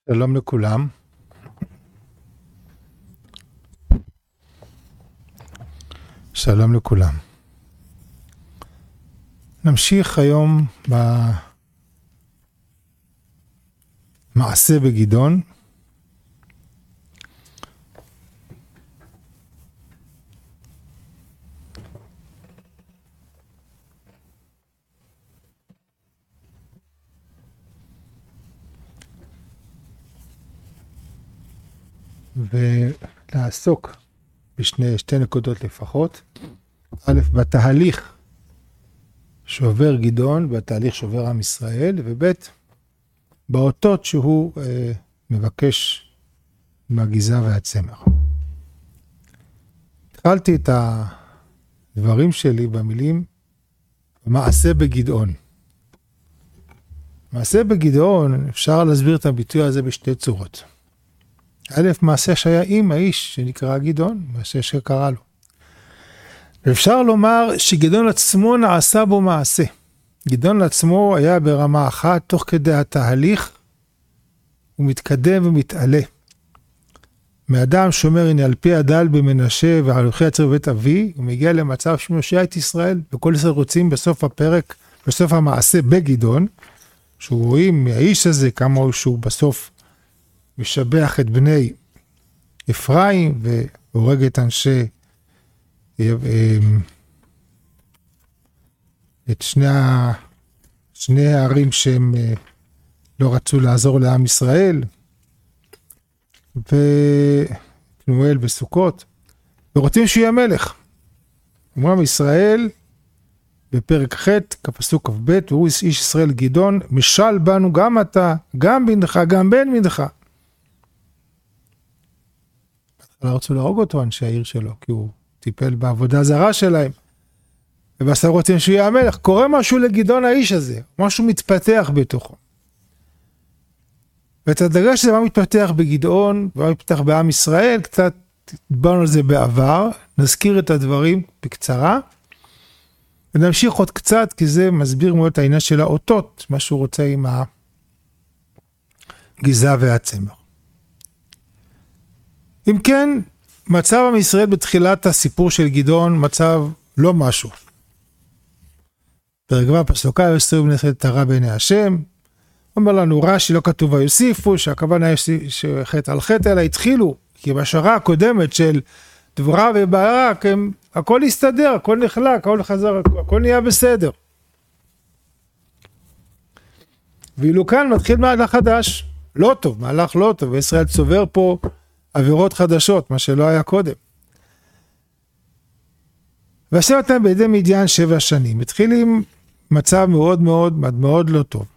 שלום לכולם. שלום לכולם. נמשיך היום במעשה בגדעון. ולעסוק בשתי נקודות לפחות. א', בתהליך שעובר גדעון, בתהליך שעובר עם ישראל, וב', באותות שהוא מבקש מהגזע והצמח. התחלתי את הדברים שלי במילים מעשה בגדעון. מעשה בגדעון, אפשר להסביר את הביטוי הזה בשתי צורות. א', מעשה שהיה עם האיש שנקרא גדעון, מעשה שקרה לו. ואפשר לומר שגדעון עצמו נעשה בו מעשה. גדעון עצמו היה ברמה אחת, תוך כדי התהליך, הוא מתקדם ומתעלה. מאדם שאומר, הנה על פי הדל במנשה והלוכי עצר בבית אבי, הוא מגיע למצב שמושיע את ישראל, וכל ישראל רוצים בסוף הפרק, בסוף המעשה בגדעון, שהוא רואים מהאיש הזה כמה שהוא בסוף משבח את בני אפרים והורג את אנשי את שני הערים שהם לא רצו לעזור לעם ישראל, ופנואל בסוכות, ורוצים שיהיה מלך. אומרים ישראל בפרק ח' כפסוק כ"ב, והוא איש ישראל גדעון, משל בנו גם אתה, גם בנך, גם בן בנך. לא רצו להרוג אותו אנשי העיר שלו, כי הוא טיפל בעבודה זרה שלהם. ובסדר רוצים שיהיה המלך. קורה משהו לגדעון האיש הזה, משהו מתפתח בתוכו. ואת הדגש שזה מה מתפתח בגדעון, ומה מתפתח בעם ישראל, קצת דיברנו על זה בעבר, נזכיר את הדברים בקצרה, ונמשיך עוד קצת, כי זה מסביר מאוד את העניין של האותות, מה שהוא רוצה עם הגזע והצמח. אם כן, מצב עם ישראל בתחילת הסיפור של גדעון, מצב לא משהו. פרק ו' פסוק א', עשרים בני ישראל תרה בעיני השם, אומר לנו רש"י, לא כתוב ויוסיפו, שהכוונה שחטא על חטא, אלא התחילו, כי בשורה הקודמת של דבורה וברק, הכל הסתדר, הכל נחלק, הכל חזר, הכל נהיה בסדר. ואילו כאן מתחיל מהלך חדש, לא טוב, מהלך לא טוב, וישראל צובר פה עבירות חדשות, מה שלא היה קודם. ועשה אותם בידי מדיין 7 שנים. התחיל עם מצב מאוד מאוד מאוד לא טוב.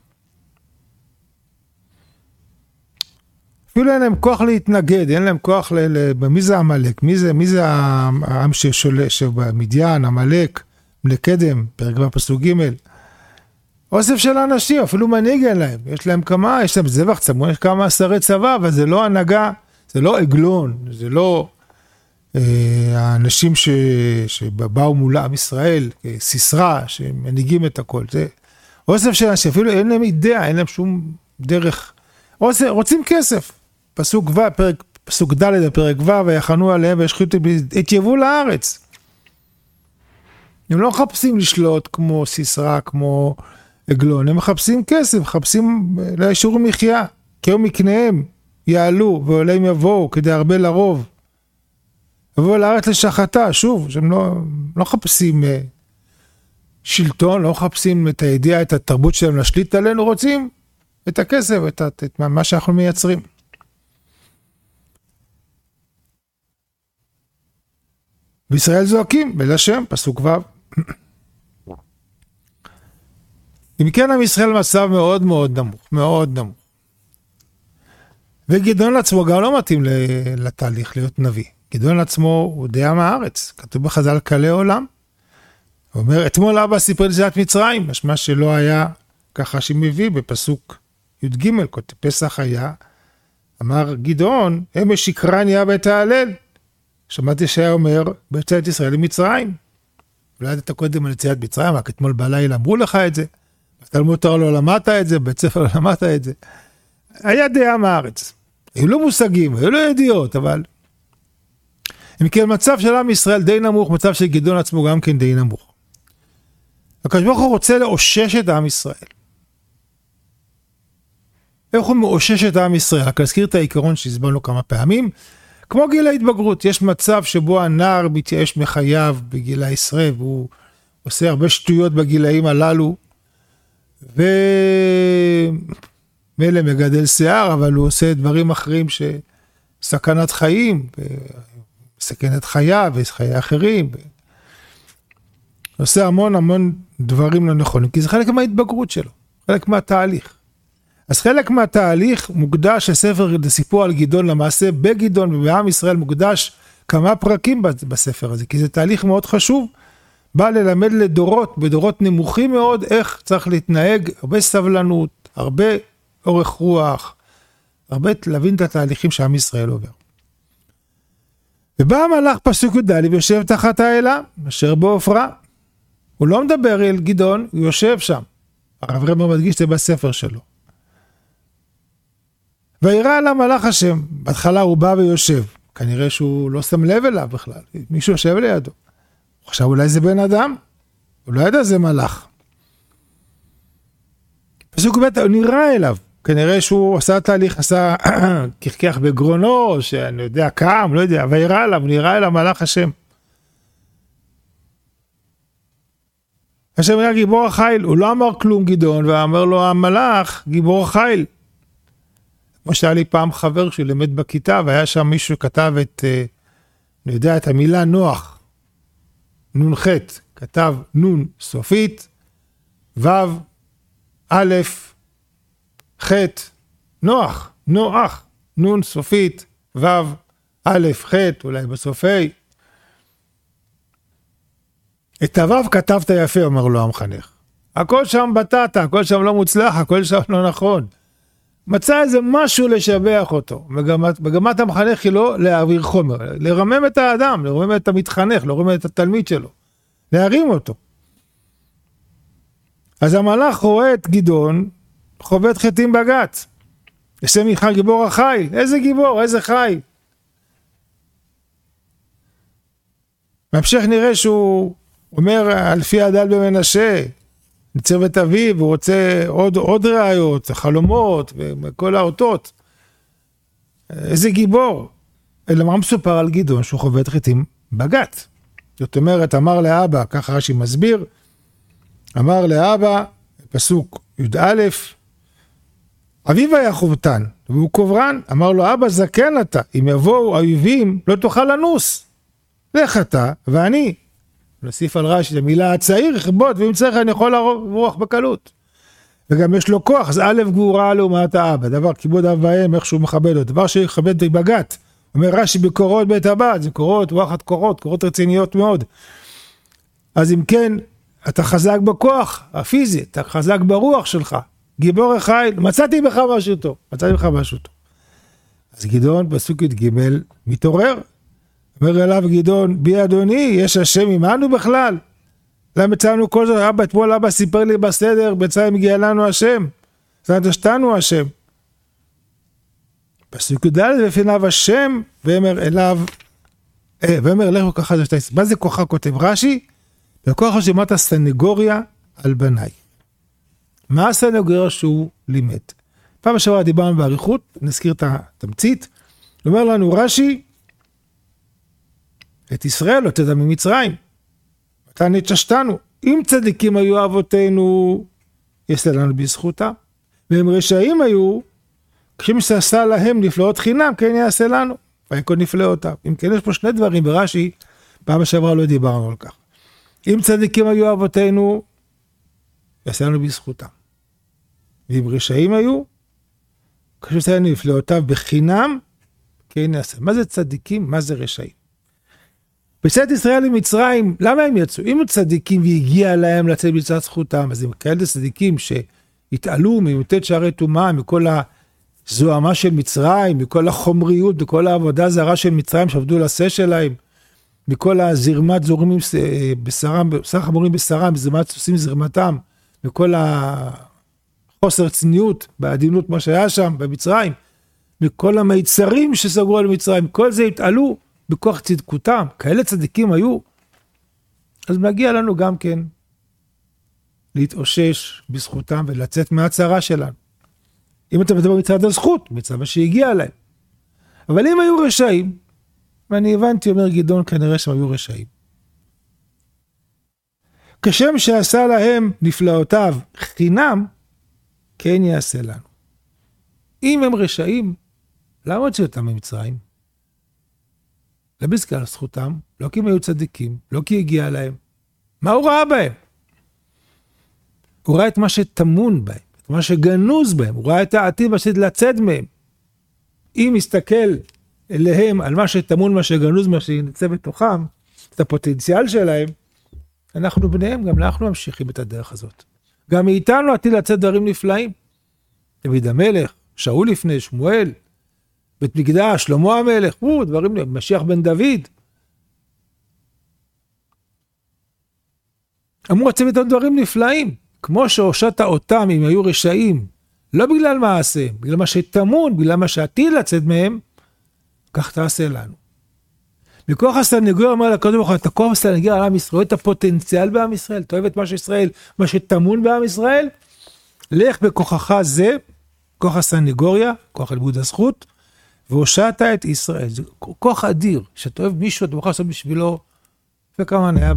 אפילו אין להם כוח להתנגד, אין להם כוח מי זה המלך? מי זה העם שבמדיין, המלך, מלקדם, פרק ו' פסוק ג'. אוסף של אנשים, אפילו מנהיג אין להם. יש להם זבח צמון, יש כמה שרי צבא, אבל זה לא הנהגה, זה לא עגלון, זה לא האנשים שבאו מול עם ישראל, סיסרא, שמנהיגים את הכל. זה אוסף של אנשים, אפילו אין להם אידאה, אין להם שום דרך. רוצים כסף. פסוק ד' בפרק ו', ויחנו עליהם וישחיתו את יבול לארץ. הם לא מחפשים לשלוט כמו סיסרא, כמו עגלון, הם מחפשים כסף, מחפשים לאישור מחיה, כי הם מקניהם יעלו ועולים יבואו כדי הרבה לרוב. יבואו לארץ לשחתה, שוב, שהם לא מחפשים שלטון, לא מחפשים את הידיעה, את התרבות שלהם לשליט עלינו, רוצים את הכסף, את מה שאנחנו מייצרים. בישראל זועקים, אל השם, פסוק ו'. אם כן, עם ישראל מצב מאוד מאוד נמוך, מאוד נמוך. וגדעון עצמו גם לא מתאים לתהליך להיות נביא. גדעון עצמו הוא די עם הארץ, כתוב בחז"ל קלה עולם. הוא אומר, אתמול אבא סיפר ליציאת מצרים, משמע שלא היה ככה שמביא בפסוק י"ג, כותב פסח היה, אמר גדעון, אמש שקרני אבא תהלל. שמעתי שהיה אומר, ביציאת ישראל למצרים. אולי אתה קודם על יציאת מצרים, רק אתמול בלילה אמרו לך את זה, בתלמוד תורה לא למדת את זה, בבית ספר לא למדת את זה. היה דעה מהארץ. היו לו מושגים, היו לו ידיעות, אבל אם כן, מצב של עם ישראל די נמוך, מצב של גדעון עצמו גם כן די נמוך. הקדוש ברוך הוא רוצה לאושש את עם ישראל. איך הוא מאושש את עם ישראל? רק להזכיר את העיקרון שהסברנו כמה פעמים. כמו גיל ההתבגרות, יש מצב שבו הנער מתייאש מחייו בגיל העשרה, והוא עושה הרבה שטויות בגילאים הללו, ומילא מגדל שיער, אבל הוא עושה דברים אחרים שסכנת חיים, מסכנת חייו וחיי אחרים, עושה המון דברים לא נכונים, כי זה חלק מההתבגרות שלו, חלק מהתהליך. אז חלק מהתהליך מוקדש לסיפור על גדעון, למעשה בגדעון ובעם ישראל מוקדש כמה פרקים בספר הזה, כי זה תהליך מאוד חשוב, בא ללמד לדורות, בדורות נמוכים מאוד, איך צריך להתנהג, הרבה סבלנות, הרבה אורך רוח, הרבה להבין את התהליכים שעם ישראל עובר. ובא המלאך פסוק י"ד ויושב תחת האלה, אשר בעופרה. הוא לא מדבר אל גדעון, הוא יושב שם. הרב רמר מדגיש זה בספר שלו. וירא אל המלאך השם, בהתחלה הוא בא ויושב, כנראה שהוא לא שם לב אליו בכלל, מישהו יושב לידו. עכשיו אולי זה בן אדם, הוא לא ידע זה מלאך. פסוק ב' הוא נראה אליו, כנראה שהוא עשה תהליך, עשה כחכח בגרונו, שאני יודע, קם, לא יודע, וירא אליו, הוא נראה אל המלאך השם. השם היה גיבור החיל, הוא לא אמר כלום גדעון, ואמר לו המלאך גיבור החיל. כמו שהיה לי פעם חבר שלמד בכיתה, והיה שם מישהו שכתב אני יודע, את המילה נוח, נון ח', כתב נון סופית, ו' א', ח', נוח, נון סופית, ו' א', ח', אולי בסופי. את הו' כתבת יפה, אומר לו המחנך. הכל שם בטטה, הכל שם לא מוצלח, הכל שם לא נכון. מצא איזה משהו לשבח אותו. מגמת המחנך היא לא להעביר חומר, לרמם את האדם, לרמם את המתחנך, לרמם את התלמיד שלו, להרים אותו. אז המלאך רואה את גדעון, חובט חטים בגת. השם יחד גיבור החיל, איזה גיבור, איזה חי. בהמשך נראה שהוא אומר, אלפי הדל במנשה, ניצב את אביו, והוא רוצה עוד ראיות, חלומות, וכל האותות. איזה גיבור. אלא מה מסופר על גדעון, שהוא חובט חטים בגת. זאת אומרת, אמר לאבא, ככה רש"י מסביר, אמר לאבא, פסוק י"א, אביו היה חובטן, והוא קוברן, אמר לו, אבא זקן אתה, אם יבואו אויבים, לא תוכל לנוס. לך אתה, ואני. נוסיף על רש"י, המילה הצעיר, יכבוד, ואם צריך אני יכול לברוח בקלות. וגם יש לו כוח, אז א' גבורה לעומת האבא, דבר כיבוד אב ואם, איך שהוא מכבד אותו, דבר שיכבד בגת. אומר רש"י בקורות בית הבד, זה קורות, וואחד קורות רציניות מאוד. אז אם כן, אתה חזק בכוח הפיזי, אתה חזק ברוח שלך, גיבור החיל, מצאתי בך משהו טוב. אז גדעון פסוק י"ג מתעורר, אומר אליו גדעון, בי אדוני, יש השם עמנו בכלל? למה מצאנו כל זאת? אתמול אבא סיפר לי בסדר, בצלם הגיע לנו השם, זדשתנו השם. פסוק י"ד בפניו השם, ואמר אליו, ואמר לכו ככה זה שתי, מה זה כוחה כותב רש"י? וכוחה שמעת הסנגוריה על בניי. מה הסנגוריה שהוא לימד? פעם שעברה דיברנו בעריכות, נזכיר את התמצית, אומר לנו רש"י, את ישראל הוצאת ממצרים, אתה נתששתנו, אם צדיקים היו אבותינו, יעשה לנו בזכותה, והם רשעים היו, כשם שעשה להם נפלאות חינם, כן יעשה לנו, ויקוד נפלאותיו. אם כן, יש פה שני דברים ברש"י, פעם שעברה לא דיברנו על כך. אם צדיקים היו אבותינו, יעשה לנו בזכותם. ואם רשעים היו, כשם שעשה לנו נפלאותיו בחינם, כן יעשה. מה זה צדיקים? מה זה רשעים? בצאת ישראל למצרים, למה הם יצאו? אם הם צדיקים והגיע להם לצאת בצד זכותם, אז הם כאלה צדיקים שהתעלו ממוטט שערי טומאה, מכל הזוהמה של מצרים, מכל החומריות, מכל העבודה זרה של מצרים שעבדו לעשה שלהם, מכל הזרמת זורמים בשרם, בשר חמורים בשרם, זרמת סוסים זרמתם, מכל חוסר צניעות, בעדינות מה שהיה שם במצרים, מכל המיצרים שסגרו על מצרים, כל זה התעלו בכוח צדקותם, כאלה צדיקים היו, אז מגיע לנו גם כן להתאושש בזכותם ולצאת מהצרה שלנו. אם אתה מדבר מצד הזכות, מצד מה שהגיע להם. אבל אם היו רשעים, ואני הבנתי, אומר גדעון, כנראה שהם היו רשעים. כשם שעשה להם נפלאותיו חינם, כן יעשה לנו. אם הם רשעים, למה הוציא אותם ממצרים? לא בזכר זכותם, לא כי הם היו צדיקים, לא כי הגיע להם. מה הוא ראה בהם? הוא ראה את מה שתמון בהם, את מה שגנוז בהם, הוא ראה את העתיד בשביל לצאת מהם. אם מסתכל אליהם על מה שתמון, מה שגנוז, מה שנצא בתוכם, את הפוטנציאל שלהם, אנחנו בניהם, גם אנחנו ממשיכים את הדרך הזאת. גם מאיתנו עתיד לצאת דברים נפלאים. דוד המלך, שאול לפני, שמואל, בית מקדש, שלמה המלך, דברים, משיח בן דוד. אמרו לצאת איתם דברים נפלאים, כמו שהושעת אותם אם היו רשעים, לא בגלל מעשה, בגלל מה שתמון, בגלל מה שעתיד לצאת מהם, כך תעשה לנו. מכוח הסנגור אומר לקדוש ברוך הוא, אתה כוח הסנגור על עם ישראל, את הפוטנציאל בעם ישראל, אתה אוהב את מה שישראל, מה שתמון בעם ישראל, לך בכוחך זה, כוח הסנגוריה, כוח לימוד הזכות, והושעת את ישראל. זה כוח אדיר, שאתה אוהב מישהו, אתה מוכר לעשות בשבילו, וכמה היה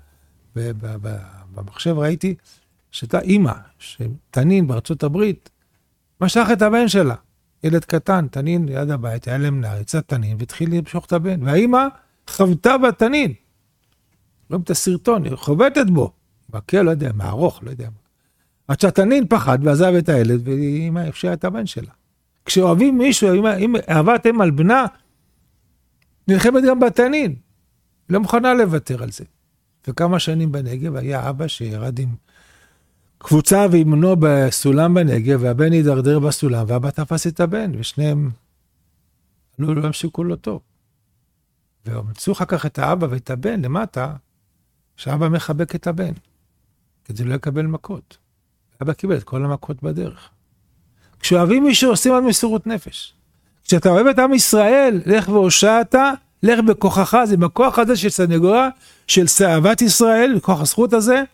במחשב, ראיתי, שאתה אימא, שתנין בארצות הברית, משך את הבן שלה, ילד קטן, תנין ליד הבית, היה להם נעריצה תנין, והתחיל למשוך את הבן, והאימא חבטה בתנין, רואים את הסרטון, היא חובטת בו, בקל, לא יודע, מערוך, לא יודע. עד שהתנין פחד ועזב את הילד, ואימא הפשיעה את הבן שלה. כשאוהבים מישהו, אם אהבת אם על בנה, נלחמת גם בתנין, לא מוכנה לוותר על זה. וכמה שנים בנגב היה אבא שירד עם קבוצה ואימנו בסולם בנגב, והבן ידרדר בסולם, ואבא תפס את הבן, ושניהם לא המשיקו לו טוב. ומצאו אחר כך את האבא ואת הבן למטה, שאבא מחבק את הבן, כדי לא לקבל מכות. אבא קיבל את כל המכות בדרך. כשאוהבים מישהו עושים עד מסירות נפש. כשאתה אוהב את עם ישראל, לך והושעת, לך בכוחך, זה בכוח הזה של סנגוריה, של אהבת ישראל, בכוח הזכות הזה,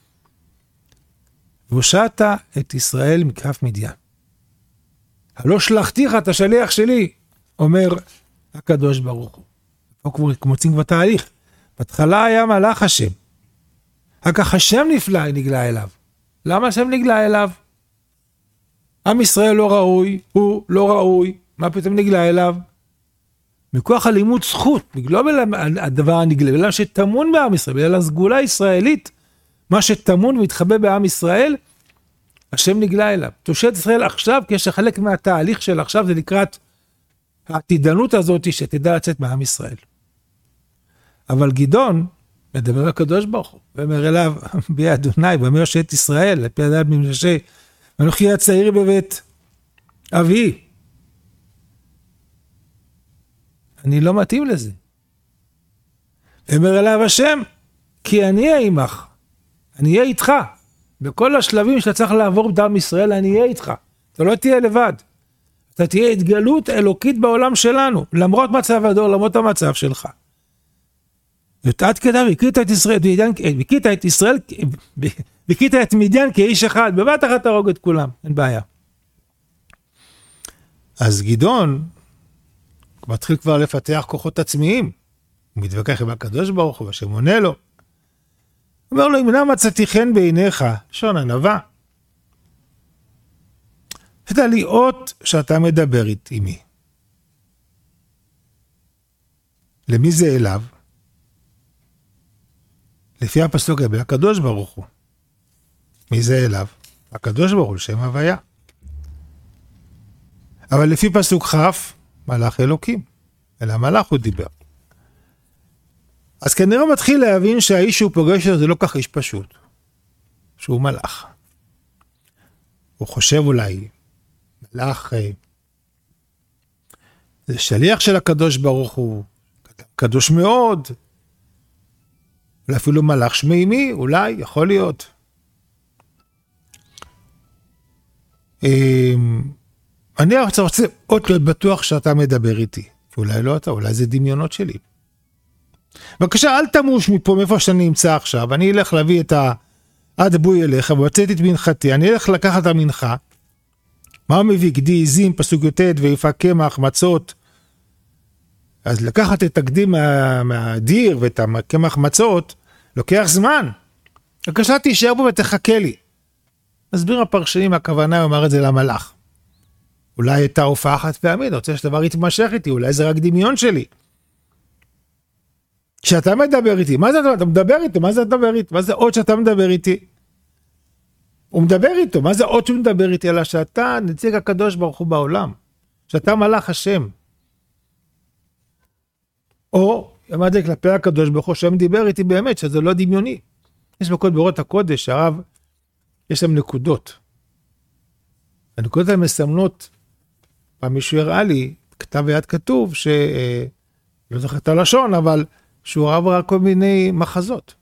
והושעת את ישראל מכף מדיין. הלא שלחתיך, אתה שליח שלי, אומר הקדוש ברוך הוא. פה כבר מוצאים כבר תהליך. בהתחלה היה מלאך השם. רק השם נפלא נגלה אליו. למה השם נגלה אליו? עם ישראל לא ראוי, הוא לא ראוי, מה פתאום נגלה אליו? מכוח הלימוד זכות, בגלל הדבר הנגלה, בגלל שתמון בעם ישראל, בגלל הסגולה הישראלית, מה שתמון ומתחבא בעם ישראל, השם נגלה אליו. תושת ישראל עכשיו, כשחלק מהתהליך של עכשיו, זה לקראת העתידנות הזאת, שתדע לצאת מעם ישראל. אבל גדעון, מדבר הקדוש ברוך הוא, ואומר אליו, בי אדוני, ואומר את ישראל, לפי הדעת ממשה, ואנוכי הצעיר בבית אבי. אני לא מתאים לזה. ואומר אליו השם, כי אני אהיה עמך, אני אהיה איתך. בכל השלבים שאתה צריך לעבור בדם ישראל, אני אהיה איתך. אתה לא תהיה לבד. אתה תהיה התגלות אלוקית בעולם שלנו, למרות מצב הדור, למרות המצב שלך. עד כדי וכית את מדיין כאיש אחד, בבת אחת תהרוג את כולם, אין בעיה. אז גדעון מתחיל כבר לפתח כוחות עצמיים, הוא מתווכח עם הקדוש ברוך הוא, השם עונה לו. אומר לו, אם נא מצאתי חן בעיניך, לשון ענווה, אתה לראות שאתה מדבר עימי. למי זה אליו? לפי הפסוק הבא, הקדוש ברוך הוא. מי זה אליו? הקדוש ברוך הוא, שם הוויה. אבל לפי פסוק חף, מלאך אלוקים. אלא המלאך הוא דיבר. אז כנראה מתחיל להבין שהאיש שהוא פוגש זה לא כך איש פשוט. שהוא מלאך. הוא חושב אולי, מלאך, זה שליח של הקדוש ברוך הוא, קדוש מאוד, אולי אפילו מלאך שמימי, אולי, יכול להיות. אני רוצה עוד להיות בטוח שאתה מדבר איתי. אולי לא אתה, אולי זה דמיונות שלי. בבקשה, אל תמוש מפה, מאיפה שאני נמצא עכשיו. אני אלך להביא את הדבוי אליך, ובצאת את מנחתי. אני אלך לקחת את המנחה. מה הוא מביא? גדי עזים, פסוק י"ט, ויפה קמח, מצות. אז לקחת את הקדים מהדיר ואת הקמח מצות, לוקח זמן. בבקשה, תישאר בו ותחכה לי. מסביר הפרשנים, הכוונה, הוא אמר את זה למלאך. אולי הייתה הופעה אחת פעמית, אני רוצה שדבר יתמשך איתי, אולי זה רק דמיון שלי. כשאתה מדבר איתי, מה זה אתה מדבר איתו? מה זה אתה מדבר איתו? מה זה עוד שאתה מדבר איתי? הוא מדבר איתו, מה זה עוד שהוא מדבר איתי? אלא שאתה נציג הקדוש ברוך הוא בעולם, שאתה מלאך השם. או, אמרתי כלפי הקדוש ברוך הוא, שהם דיבר איתי באמת, שזה לא דמיוני. יש בכל באורות הקודש, הרב, יש שם נקודות. הנקודות האלה מסמנות, פעם מישהו הראה לי, כתב ויד כתוב, לא זוכר את הלשון, אבל שהוא ראה כל מיני מחזות.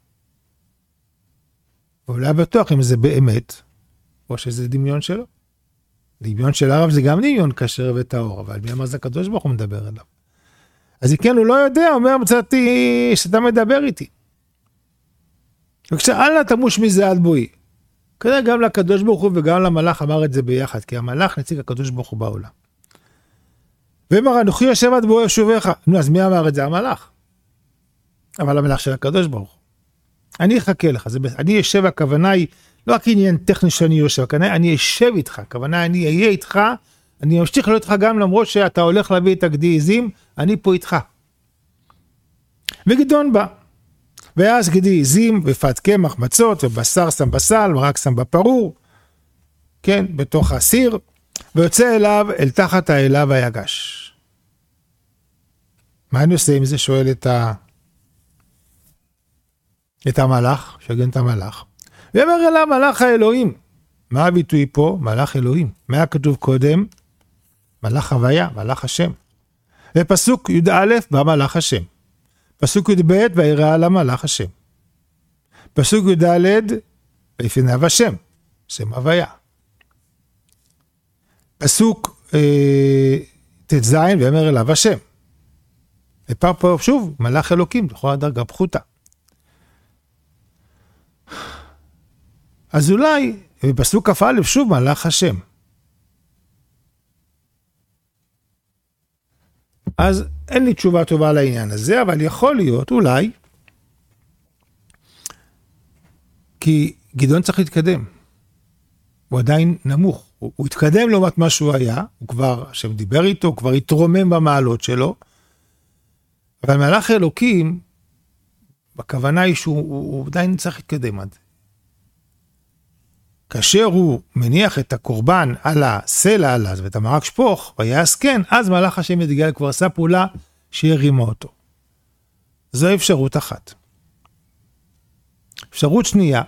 ואולי בטוח אם זה באמת, או שזה דמיון שלו. דמיון של הרב זה גם דמיון כשר וטהור, אבל מי אמר זה הקדוש ברוך הוא מדבר עליו. אז כן, הוא לא יודע, אומר מצאתי שאתה מדבר איתי. וכשאל תמוש מזה עד בואי. כדי גם לקדוש ברוך הוא וגם למלאך אמר את זה ביחד, כי המלאך נציג הקדוש ברוך הוא בעולם. ואמר, אנוכי יושב עד בואי ישובך. נו, אז מי אמר את זה? המלאך. אבל המלאך של הקדוש ברוך הוא. אני אחכה לך, אני יושב, הכוונה היא, לא רק עניין טכני שאני יושב, הכוונה, אני יושב איתך, הכוונה, אני אהיה איתך, אני ממשיך להיות איתך גם למרות שאתה הולך להביא את הגדי עזים, אני פה איתך. וגדעון בא. ואז גדי עזים, ופת קמח מצות, ובשר שם בסל, ורק שם בפרור, כן, בתוך הסיר, ויוצא אליו, אל תחת האלה ויגש. מה אני עושה עם זה? שואל את המלאך, שגן את המלאך. ואומר אליו מלאך האלוהים. מה הביטוי פה? מלאך אלוהים. מה כתוב קודם? מלאך הוויה, מלאך השם. ופסוק י"א במלאך השם. פסוק י"ב וירא לה מלאך השם. פסוק י"ד ויפניו השם, שם הוויה. פסוק ט"ז ואומר אליו השם. ופעם פה שוב מלאך אלוקים, לכל דרגה פחותה. אז אולי בפסוק כ"א שוב מלאך השם. אז אין לי תשובה טובה לעניין הזה, אבל יכול להיות אולי, כי גדעון צריך להתקדם. הוא עדיין נמוך. הוא התקדם לעומת מה שהוא היה, הוא כבר, השם דיבר איתו, הוא כבר התרומם במעלות שלו, אבל מלאך אלוקים, בכוונה היא שהוא עדיין צריך להתקדם עד. כאשר הוא מניח את הקורבן על הסלע עליו ואת המרק שפוך, ויעש כן, אז מלאך השם יתגלה, כבר עשה פעולה שהרימה אותו. זו אפשרות אחת. אפשרות שנייה,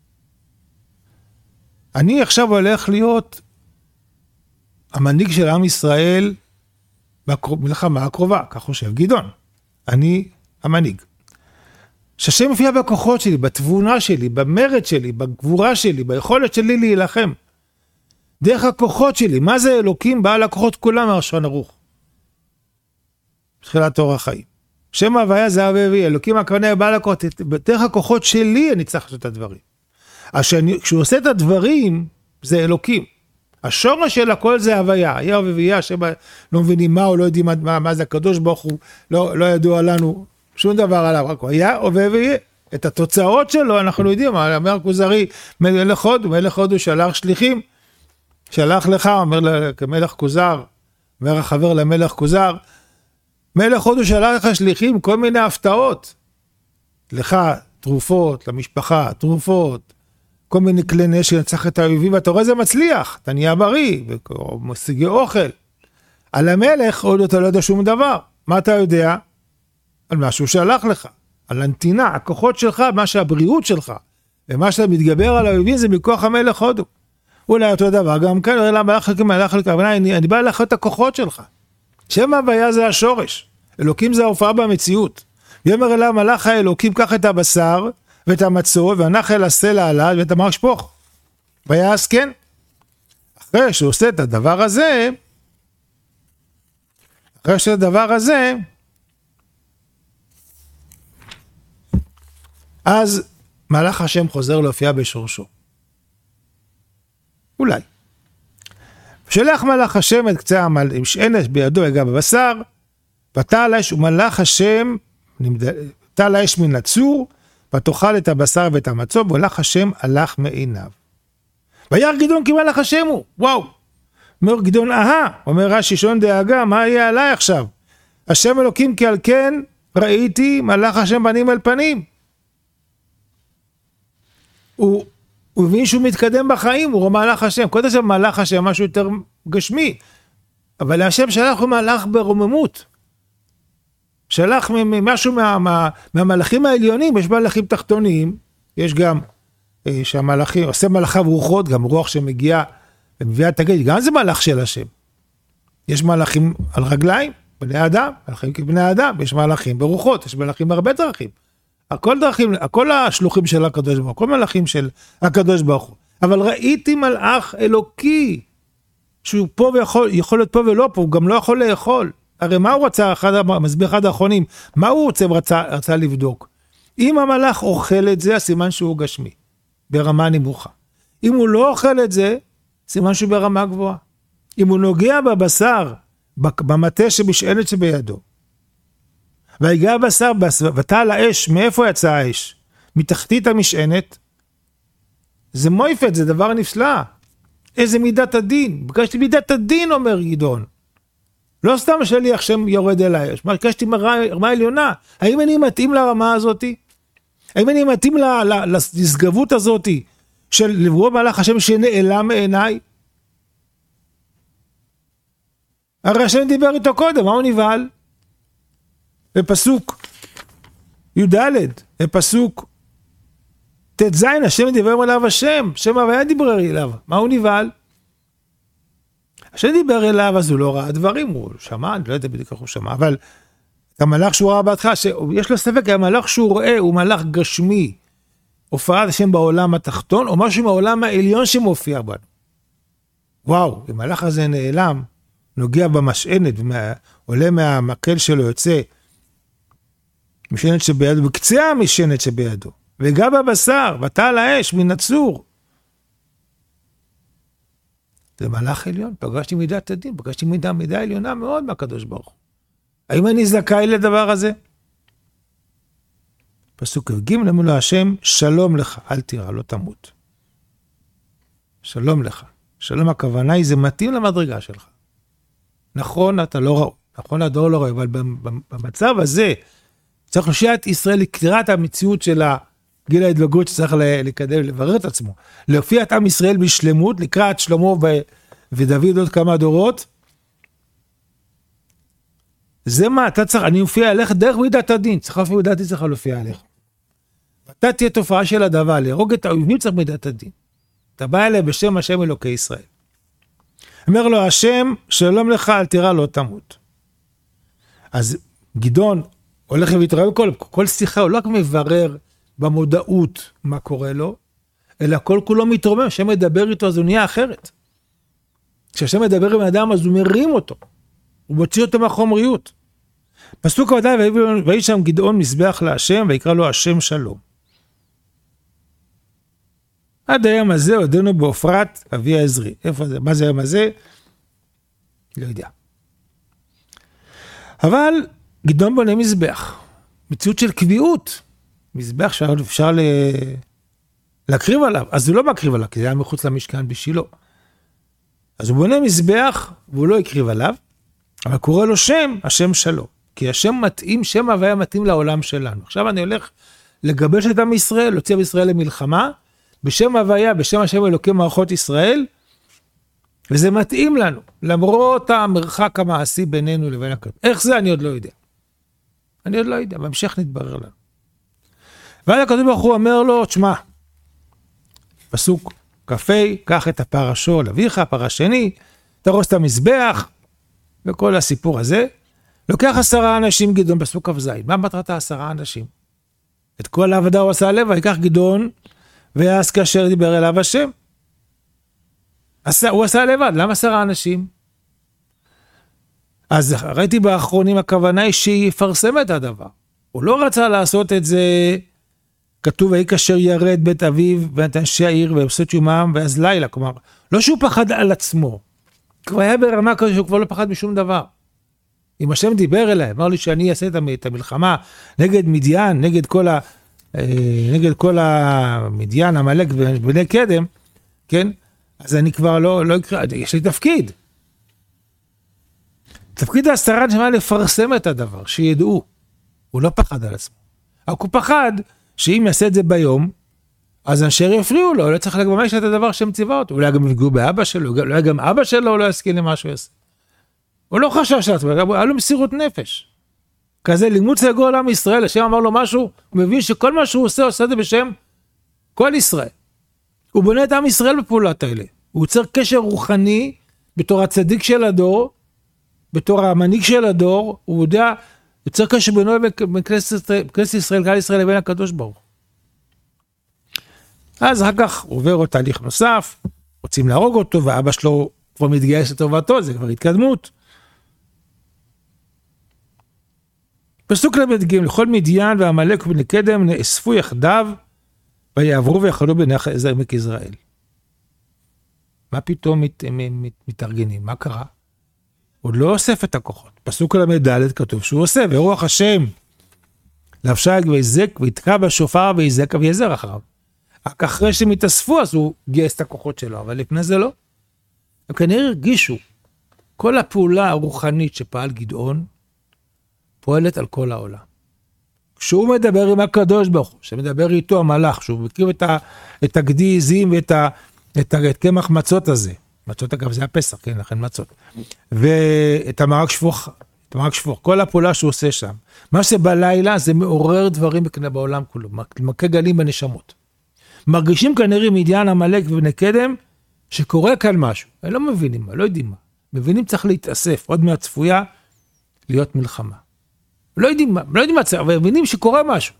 אני עכשיו הולך להיות המנהיג של עם ישראל במלחמה הקרובה, כך חושב גדעון. אני המנהיג. שהשם מופיע בכוחות שלי, בתבונה שלי, במרד שלי, בגבורה שלי, ביכולת שלי להילחם. דרך הכוחות שלי. מה זה אלוקים? בעל הכוחות כולם מהשולחן ערוך. בתחילת אור החיים. שם הוויה זה אבי, אלוקים הכוונה בעל הכוחות. דרך הכוחות שלי אני צריך לעשות את הדברים. אז כשהוא עושה את הדברים, זה אלוקים. השורש של הכל זה הוויה. היה וביה, שהם לא מבינים מה, או לא יודעים מה זה הקדוש ברוך הוא, לא ידוע לנו שום דבר עליו, רק הוא היה וביה. את התוצאות שלו אנחנו יודעים, אומר כוזרי, מלך הודו שלח שליחים, שלח לך, אומר כמלך כוזר, אומר החבר למלך כוזר, מלך הודו שלח לך שליחים, כל מיני הפתעות, לך תרופות, למשפחה, תרופות, כל מיני כלי נשק, נצח את האויבים, ואתה רואה זה מצליח, אתה נהיה בריא, ומשיגי אוכל. על המלך עוד אתה לא יודע שום דבר, מה אתה יודע? על מה שהוא שלח לך, על הנתינה, הכוחות שלך, מה שהבריאות שלך, ומה שאתה מתגבר על האויבים זה מכוח המלך הודו. אולי אותו דבר, גם כאן, אני בא לך את הכוחות שלך. שם הוויה זה השורש, אלוקים זה ההופעה במציאות. ויאמר אליו מלאך האלוקים, קח את הבשר ואת המצות, והנח אל הסלע עליו ואת המרק שפוך. ויעש כן. אחרי שהוא עושה את הדבר הזה, אז מלאך השם חוזר להופיע בשורשו. אולי. שלח מלאך השם את קצה המשענת בידו יגע בבשר, ותעל האש ומלאך השם, תעל האש מן הצור, ותאכל את הבשר ואת המצות, ומלאך השם הלך מעיניו. וירא גדעון כי מלאך השם הוא, וואו. אומר גדעון, אומר רש"י שון דאגה, מה יהיה עליי עכשיו? השם אלוקים כי על כן ראיתי מלאך השם פנים אל פנים. הוא מבין שהוא מתקדם בחיים, הוא רואה מלאך השם. קודם כל מלאך השם משהו יותר גשמי, אבל השם שלח הוא מלאך ברוממות. שלח משהו מהמלאכים העליונים, יש מלאכים תחתוניים, יש גם שהמלאכים, עושה מלאכיו רוחות, גם רוח שמגיעה ומביאה את הגל, גם זה מלאך של השם. יש מלאכים על רגליים, בני אדם, מלאכים כבני אדם, יש מלאכים ברוחות, יש מלאכים בהרבה דרכים. הכל השלוחים של הקדוש ברוך הוא, כל מלאכים של הקדוש ברוך הוא. אבל ראיתי מלאך אלוקי, שהוא פה ויכול להיות פה ולא פה, הוא גם לא יכול לאכול. הרי מה הוא רצה, מסביר אחד האחרונים, מה הוא רצה לבדוק? אם המלאך אוכל את זה, הסימן שהוא גשמי, ברמה נמוכה. אם הוא לא אוכל את זה, סימן שהוא ברמה גבוהה. אם הוא נוגע בבשר, במטה שבשענת שבידו, ויגע בשר, ותעל האש, מאיפה יצא האש? מתחתית המשענת, זה מויפת, זה דבר נפלא. איזה מידת הדין? ביקשתי מידת הדין, אומר גדעון. לא סתם שליח שם יורד אל האש, ביקשתי רמה עליונה. האם אני מתאים לרמה הזאת? האם אני מתאים לסגבות הזאת של לברוא מלאך השם שנעלם מעיניי? הרי השם דיבר איתו קודם, מה הוא נבהל? בפסוק י"ד, בפסוק ט"ז, השם דיבר אליו שם הוויה דיבר אליו, מה הוא נבהל? השם דיבר אליו, אז הוא לא ראה דברים, הוא שמע, אני לא יודע בדיוק איך הוא שמע, אבל המלאך שהוא ראה בהתחלה, יש לו ספק, המלאך שהוא רואה הוא מלאך גשמי, הופעת השם בעולם התחתון, או משהו מהעולם העליון שמופיע בנו. וואו, אם המלאך הזה נעלם, נוגע במשענת, עולה מהמקל שלו, יוצא משענת שבידו, בקצה המשענת שבידו, וגע בבשר, ותעל האש מן הצור. זה מלאך עליון, פגשתי מידת הדין, פגשתי מידה עליונה מאוד מהקדוש ברוך הוא. האם אני זכאי לדבר הזה? פסוק ג' אמר לו השם, שלום לך, אל תירא, לא תמות. שלום לך. שלום הכוונה היא, זה מתאים למדרגה שלך. נכון, אתה לא ראוי, נכון, אתה לא ראוי, אבל במצב הזה, צריך להושיע את ישראל לקראת המציאות של גיל ההתבגרות שצריך לקדם, לברר את עצמו. להופיע את עם ישראל בשלמות, לקראת שלמה ודוד עוד כמה דורות. זה מה, אתה צריך, אני אופיע עליך דרך מידת הדין, צריך להופיע מידת הדין, צריך להופיע עליך. ואתה תהיה תופעה של הדבר, להרוג את האויבים צריך מידת הדין. אתה בא אליי בשם השם אלוקי ישראל. אומר לו השם, שלום לך, אל תירא, לא תמות. אז גדעון הולך ומתראה כל שיחה, הוא לא רק מברר במודעות מה קורה לו, אלא כל כולו מתרומם, השם מדבר איתו, אז הוא נהיה אחרת. כשהשם מדבר עם האדם, אז הוא מרים אותו, הוא מוציא אותו מהחומריות. פסוק ודאי, ויהי שם גדעון מזבח להשם, ויקרא לו השם שלום. עד היום הזה, עודנו בעופרת אבי העזרי. איפה זה? מה זה היום הזה? לא יודע. אבל גדעון בונה מזבח. מציאות של קביעות. מזבח שאפשר להקריב עליו. אז הוא לא מקריב עליו, כי זה היה מחוץ למשכן בשבילו. אז הוא בונה מזבח, והוא לא יקריב עליו, אבל קורא לו שם, השם שלו. כי השם מתאים, שם הוויה מתאים לעולם שלנו. עכשיו אני הולך לגבש את עם ישראל, להוציא עם ישראל למלחמה, בשם הוויה, בשם השם אלוקי מערכות ישראל, וזה מתאים לנו, למרות המרחק המעשי בינינו לבין הקדוש. איך זה אני עוד לא יודע. אני עוד לא יודע, בהמשך נתברר לנו. ואז הקדוש ברוך הוא אומר לו, תשמע, פסוק כ"ה, קח את הפרשו לאביך, פרש שני, תרוס את המזבח, וכל הסיפור הזה, לוקח 10 אנשים גדעון, פסוק כ"ז, מה מטרת 10 אנשים? את כל העבודה הוא עשה לב, ויקח גדעון, ויעש כאשר דיבר אליו השם. הוא עשה לבד, למה 10 אנשים? אז ראיתי באחרונים, הכוונה היא שיפרסם את הדבר. הוא לא רצה לעשות את זה, כתוב, ויהי כאשר ירד בית אביו, ואת אנשי העיר, ועושה יומם, ואז לילה, כלומר, לא שהוא פחד על עצמו, כבר היה ברמה כזו שהוא כבר לא פחד משום דבר. אם השם דיבר אליי, אמר לי שאני אעשה את המלחמה נגד מדיין, נגד כל המדיין, עמלק ובני קדם, כן? אז אני כבר לא יקרה, יש לי תפקיד. תפקיד ההסתרה נשמע לפרסם את הדבר, שידעו. הוא לא פחד על עצמו. אבל הוא פחד שאם יעשה את זה ביום, אז אנשי יפריעו לו, לא צריך לממש את הדבר שהם ציווה אותו. אולי גם יפגעו באבא שלו, אולי גם אבא שלו לא יסכים למה שהוא יעשה. הוא לא חשש לעצמו, היה לו מסירות נפש. כזה לימוד סגור לעם ישראל, השם אמר לו משהו, הוא מבין שכל מה שהוא עושה את זה בשם כל ישראל. הוא בונה את עם ישראל בפעולות האלה. הוא יוצר קשר רוחני בתור הצדיק של הדור, בתור המנהיג של הדור, הוא יודע, יוצר קשר בינו בין כנסת ישראל, קהל ישראל לבין הקדוש ברוך. אז אחר כך עובר עוד תהליך נוסף, רוצים להרוג אותו, ואבא שלו כבר מתגייס לטובתו, זה כבר התקדמות. פסוק ל"ג, לכל מדיין ועמלק ובני קדם נאספו יחדיו, ויעברו ויחלו בעמק יזרעאל. מה פתאום מתארגנים? מה קרה? עוד לא אוסף את הכוחות. פסוק ל"ד כתוב שהוא אוסף, ורוח השם לבשג ויזק ויתקע בשופר ויזק ויזר אחריו. רק אחרי שהם התאספו אז הוא גייס את הכוחות שלו, אבל לפני זה לא. הם כנראה הרגישו, כל הפעולה הרוחנית שפעל גדעון, פועלת על כל העולם. כשהוא מדבר עם הקדוש ברוך הוא, שמדבר איתו המלאך, שהוא מכיר את הגדי עזים ואת קמח מצות הזה, מצות אגב זה הפסח, כן, לכן מצות, ואת המרק שפוך, כל הפעולה שהוא עושה שם, מה שבלילה זה מעורר דברים בעולם כולו, מכה גלים בנשמות. מרגישים כנראה מדיין עמלק ובני קדם, שקורה כאן משהו, הם לא מבינים מה, לא יודעים מה, מבינים צריך להתאסף, עוד מעט צפויה להיות מלחמה. לא יודעים מה צריך, אבל מבינים שקורה משהו.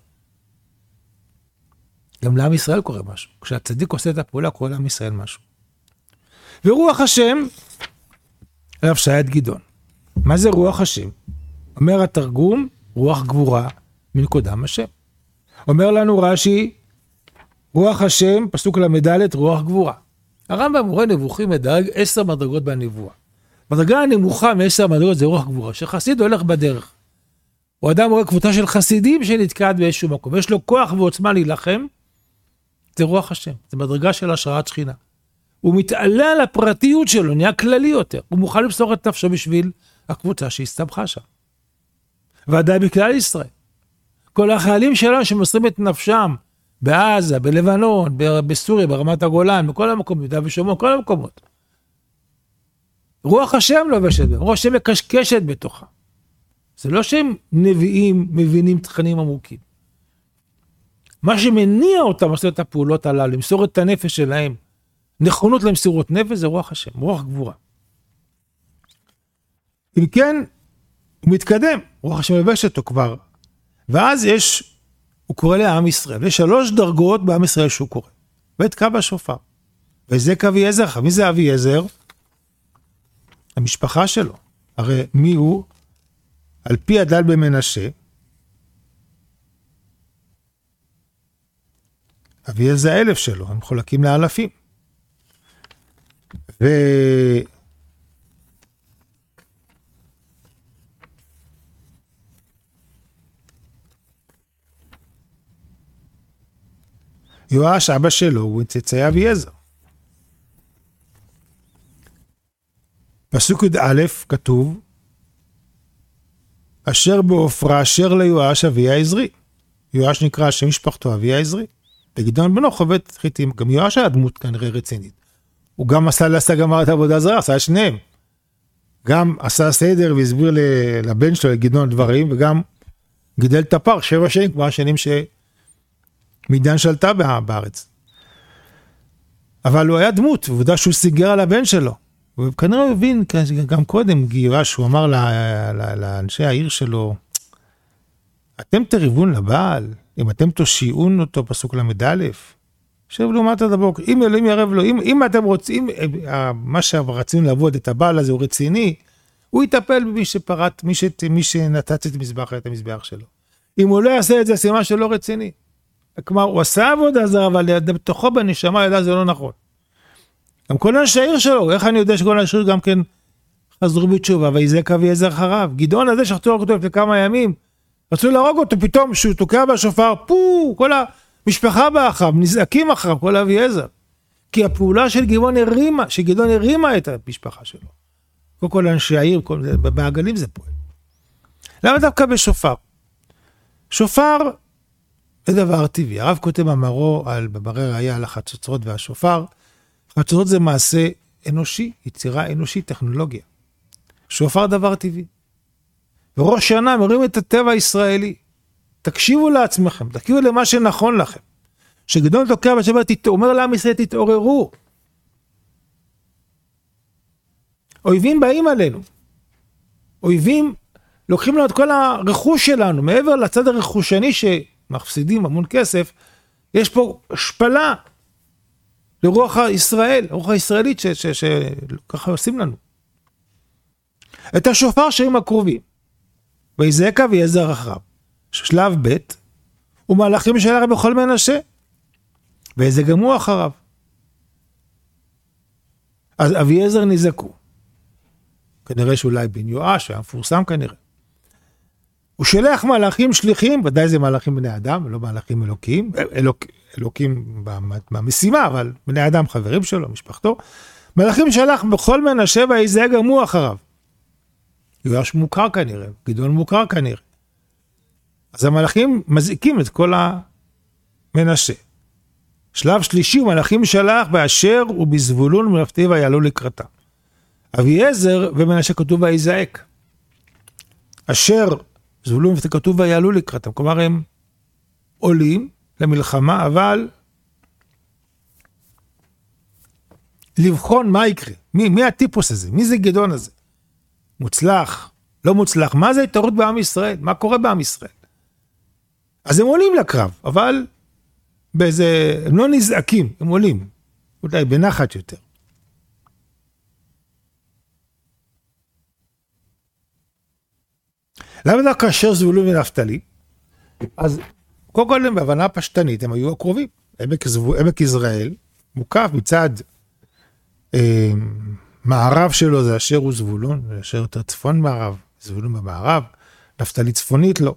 גם לעם ישראל קורה משהו. כשהצדיק עושה את הפעולה, קורה לעם ישראל משהו. ורוח השם, לבשה את גדעון. מה זה רוח השם? אומר התרגום, רוח גבורה מנקודם השם. אומר לנו רש"י, רוח השם, פסוק ל"ד, רוח גבורה. הרמב"ם רואה נבוכים מדרג 10 מדרגות בנבואה. מדרגה הנמוכה מ10 מדרגות זה רוח גבורה, שחסיד הולך בדרך. הוא אדם רואה קבוצה של חסידים שנתקעת באיזשהו מקום, יש לו כוח ועוצמה להילחם, זה רוח השם, זה מדרגה של השראת שכינה. הוא מתעלה על הפרטיות שלו, נהיה כללי יותר, הוא מוכן למסור את נפשו בשביל הקבוצה שהסתבכה שם. ועדיין בכלל ישראל. כל החיילים שלנו שמוסרים את נפשם, בעזה, בלבנון, בסוריה, ברמת הגולן, בכל המקומות, ביהודה ושומרון, כל המקומות. רוח השם לובשת בהם, רוח השם מקשקשת בתוכה. זה לא שהם נביאים, מבינים תכנים עמוקים. מה שמניע אותם לעשות את הפעולות הללו, למסור את הנפש שלהם, נכונות למסירות נפש, זה רוח השם, רוח גבורה. אם כן, הוא מתקדם, רוח השם לבש אותו כבר. ואז הוא קורא לעם ישראל, יש 3 דרגות בעם ישראל שהוא קורא. ויתקע בשופר. וזה אביעזר, מי זה אביעזר? המשפחה שלו. הרי מי הוא? על פי הדל במנשה, אביעזר 1000 שלו, הם חולקים לאלפים. יואש אבא שלו הוא צאצאי אביעזר. פסוק י"א כתוב, אשר בעופרה אשר ליואש אבי העזרי. יואש נקרא שם משפחתו אבי העזרי. וגדעון בנו חובט חיטים. גם יואש היה דמות כנראה רצינית. הוא גם עשה גמר את העבודה זרה, עשה את שניהם. גם עשה סדר והסביר לבן שלו, לגדעון דברים, וגם גידל את הפר 7 שנים, כמו השנים שמדיין שלטה בארץ. אבל הוא היה דמות, ועובדה שהוא סיגר על הבן שלו. וכנראה הוא הבין, גם קודם גירש, הוא אמר לאנשי העיר שלו, אתם תריבון לבעל, אם אתם תושיעון אותו פסוק ל"א, יושב לעומת הבוקר, אם אלוהים יערב לו, אם אתם רוצים, מה שרצינו לעבוד את הבעל הזה הוא רציני, הוא יטפל במי שפרט, מי שנתץ את המזבח שלו. אם הוא לא יעשה את זה, סימן שלא רציני. כלומר, הוא עשה עבודה זרה, אבל בתוכו בנשמה ידע זה לא נכון. גם כל אנשי העיר שלו, איך אני יודע שכל אנשי העיר גם כן חזרו בתשובה, ויזעק אביעזר אחריו. גדעון הזה שחטו אותו לפני כמה ימים, רצו להרוג אותו, פתאום שהוא תוקע בשופר, כל המשפחה באה אחריו, נזעקים אחריו, כל אביעזר. כי הפעולה של גדעון הרימה את המשפחה שלו. כל אנשי העיר, בעגלים זה פועל. למה דווקא בשופר? שופר זה דבר טבעי. הרב כותב מאמרו על בברי ראיה על החצוצרות והשופר. חצוצרות זה מעשה אנושי, יצירה אנושית, טכנולוגיה. שופר דבר טבעי. וראש שנה מראים את הטבע הישראלי. תקשיבו לעצמכם, תקשיבו למה שנכון לכם. שגדעון תוקע בשבת, אומר לעם ישראל, תתעוררו. אויבים באים עלינו. אויבים לוקחים לנו את כל הרכוש שלנו, מעבר לצד הרכושני שמחסידים המון כסף, יש פה השפלה לרוח ישראל, הרוח הישראלית שככה עושים לנו. את השופר שהם הקרובים, ויזעק אביעזר אחריו. שלב ב' ומלאכים של הרב בכל מנשה, וזה גם הוא אחריו. אז אביעזר נזעקו. כנראה שאולי בן יואש, היה מפורסם כנראה. הוא שלח מלאכים שליחים, ודאי זה מלאכים בני אדם, לא מלאכים אלוקים, אלוקים במשימה, אבל בני אדם חברים שלו, משפחתו. מלאכים שלח בכל מנשה, ויזעק גם הוא אחריו. יואש מוכר כנראה, גדעון מוכר כנראה. אז המלאכים מזעיקים את כל המנשה. שלב שלישי, מלאכים שלח באשר ובזבולון ומנפתלי ויעלו לקראתם. אביעזר ומנשה כתוב ויזעק. אשר זבולון ומנפתלי כתוב ויעלו לקראתם. כלומר הם עולים למלחמה, אבל לבחון מה יקרה. מי הטיפוס הזה? מי זה גדעון הזה? מוצלח, לא מוצלח. מה זה התערות בעם ישראל? מה קורה בעם ישראל? אז הם עולים לקרב, אבל הם לא נזעקים, הם עולים. אולי בנחת יותר. למה דווקא אשר זבולון ונפתלי? אז קודם כל הם בהבנה פשטנית, הם היו הקרובים. עמק יזרעאל מוקף מצד מערב שלו, זה אשר הוא זבולון, אשר יותר צפון מערב, זבולון במערב, נפתלי צפונית לא.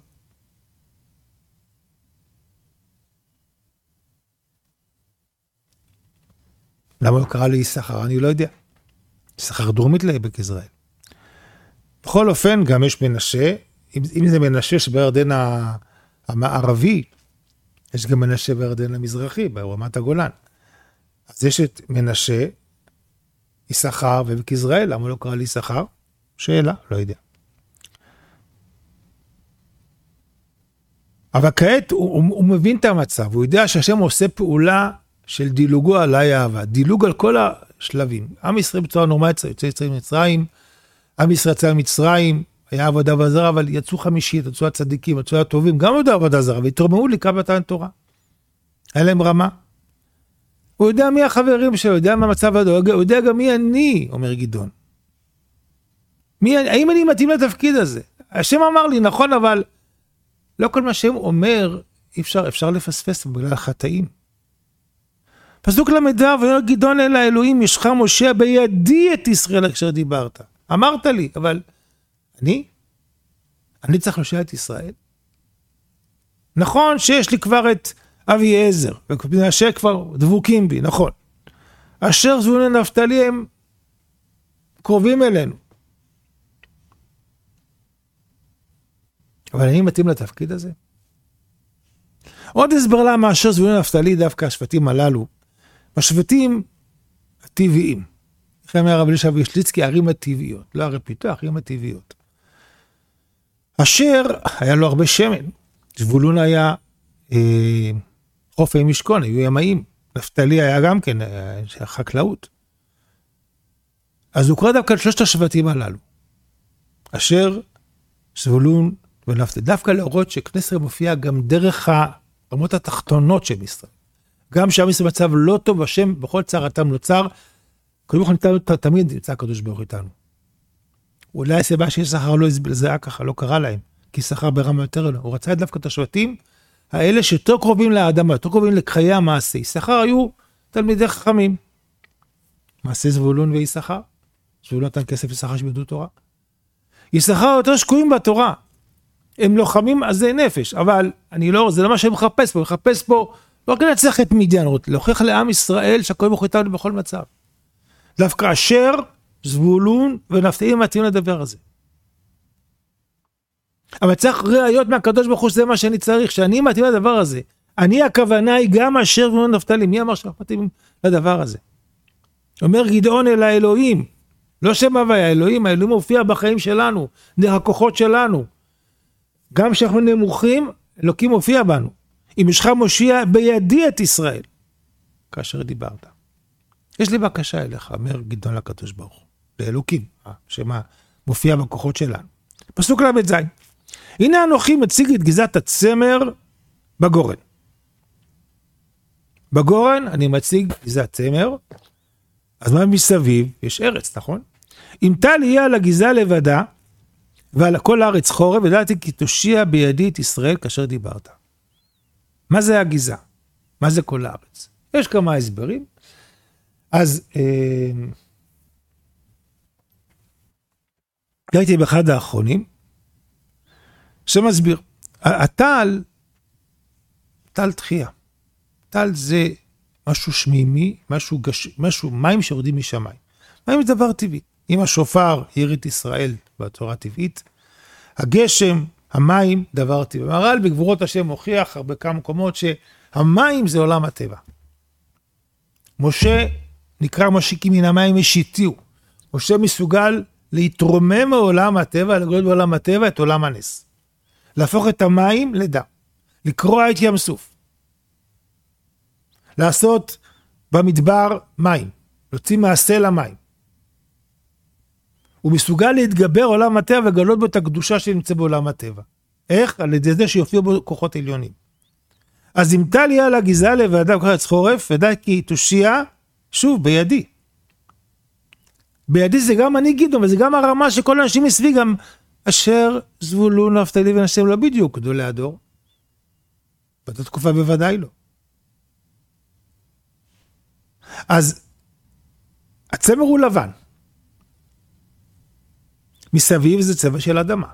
למה לא קרא לי יששכר? אני לא יודע. יששכר דרומית לעמק יזרעאל. בכל אופן, גם יש מנשה, אם זה מנשה שבירדן המערבי, יש גם מנשה בירדן המזרחי, ברמת הגולן. אז יש את מנשה, יששכר ועמק יזרעאל, למה לא קרא לי יששכר? שאלה, לא יודע. אבל כעת הוא מבין את המצב, הוא יודע שהשם עושה פעולה של דילוגו עלי אהבה, דילוג על כל השלבים. עם ישראל בצורה נורמלית, יוצא יצא ממצרים, עם ישראל יצא ממצרים, היה עבודה בזרה, אבל יצאו חמישית, יצאו הצדיקים, יצאו הטובים, גם עוד עבודה זרה, והתרוממו לקראת מתן תורה. היה להם רמה. הוא יודע מי החברים שלו, הוא יודע מה המצב הזה, הוא יודע גם מי אני, אומר גדעון. האם אני מתאים לתפקיד הזה? השם אמר לי, נכון, אבל לא כל מה שהם אומר, אפשר לפספס בגלל החטאים. פסוק למדע, ואומר גדעון אל האלוהים, משך משה בידי את ישראל אשר דיברת. אמרת לי, אבל אני צריך להושיע את ישראל. נכון שיש לי כבר את אביעזר, ומנשה כבר דבוקים בי, נכון. אשר זבולון ונפתלי הם קרובים אלינו. אבל אני מתאים לתפקיד הזה. עוד הסבר למה אשר זבולון ונפתלי דווקא השבטים הללו, השבטים הטבעיים. איך אומר הרב אלישע וישליצקי, הערים הטבעיות, לא ערי פיתוח, הערים הטבעיות. אשר היה לו הרבה שמן, זבולון היה חופי משכון, היו ימאים, נפתלי היה גם כן חקלאות. אז הוא קרא דווקא על שלושת השבטים הללו, אשר, זבולון ונפתלי, דווקא להראות שכנסת מופיעה גם דרך הרמות התחתונות של ישראל. גם שעם ישראל במצב לא טוב, השם בכל צערתם נוצר, הקדוש ברוך הוא תמיד יצא הקדוש ברוך הוא איתנו. אולי הסיבה שיששכר לא הזדעזע ככה, לא קרה להם, כי יששכר ברמה יותר אלו. הוא רצה דווקא את השבטים, האלה שיותר קרובים לאדמה, יותר קרובים לחיי המעשה. יששכר היו תלמידי חכמים. מעשה זבולון ויששכר. זבולון נתן כסף ליששכר שילמדו תורה. יששכר יותר שקועים בתורה. הם לוחמים עזי נפש, אבל זה לא מה שהם מחפש פה, הוא מחפש פה, לא רק לנצח את מדיין, להוכיח לעם ישראל שהקדוש ברוך הוא איתנו בכל מצב. דווקא אשר, זבולון ונפתלי מתאים לדבר הזה. אבל צריך ראיות מהקדוש ברוך הוא שזה מה שאני צריך, שאני מתאים לדבר הזה. אני הכוונה היא גם אשר זבולון ונפתלי, מי אמר שאנחנו מתאים לדבר הזה? אומר גדעון אל האלוהים, לא שם הוויה, האלוהים מופיע בחיים שלנו, דרך הכוחות שלנו. גם כשאנחנו נמוכים, אלוקים מופיע בנו. אם ישך מושיע בידי את ישראל, כאשר דיברת. יש לי בקשה אליך, אומר גדעון לקדוש ברוך הוא, לאלוקים, שמה מופיע בכוחות שלנו. פסוק ל"ז. הנה אנוכי מציג את גזת הצמר בגורן. בגורן אני מציג גזת צמר, אז מה מסביב? יש ארץ, נכון? אם טל יהיה על הגזה לבדה, ועל כל הארץ חורב, ודעתי כי תושיע בידי את ישראל כאשר דיברת. מה זה הגזה? מה זה כל הארץ? יש כמה הסברים. אז הייתי באחד האחרונים, שמסביר. הטל, טל תחייה. טל זה משהו שמימי, משהו מים שיורדים משמיים. מים זה דבר טבעי. אם השופר ירית ישראל בתורה טבעית, הגשם, המים, דבר טבעי. הר"ל בגבורות השם מוכיח הרבה כמה מקומות שהמים זה עולם הטבע. משה נקרא משיקים מן המים משיתיהו. משה מסוגל להתרומם מעולם הטבע, לגלות בעולם הטבע את עולם הנס. להפוך את המים לדם. לקרוע את ים סוף. לעשות במדבר מים. להוציא מהסלע מים. הוא מסוגל להתגבר עולם הטבע ולגלות בו את הקדושה שנמצא בעולם הטבע. איך? על ידי זה שיופיעו בו כוחות עליונים. אז אם טל יהיה על הגזה לבדה וכחץ חורף, ודאי כי תושיע, שוב, בידי. בידי זה גם אני גדעון, וזה גם הרמה שכל האנשים מסביב, גם אשר זבולון נפתלי ונשם לא בדיוק גדולי הדור. באותה תקופה בוודאי לא. אז הצמר הוא לבן. מסביב זה צבע של אדמה.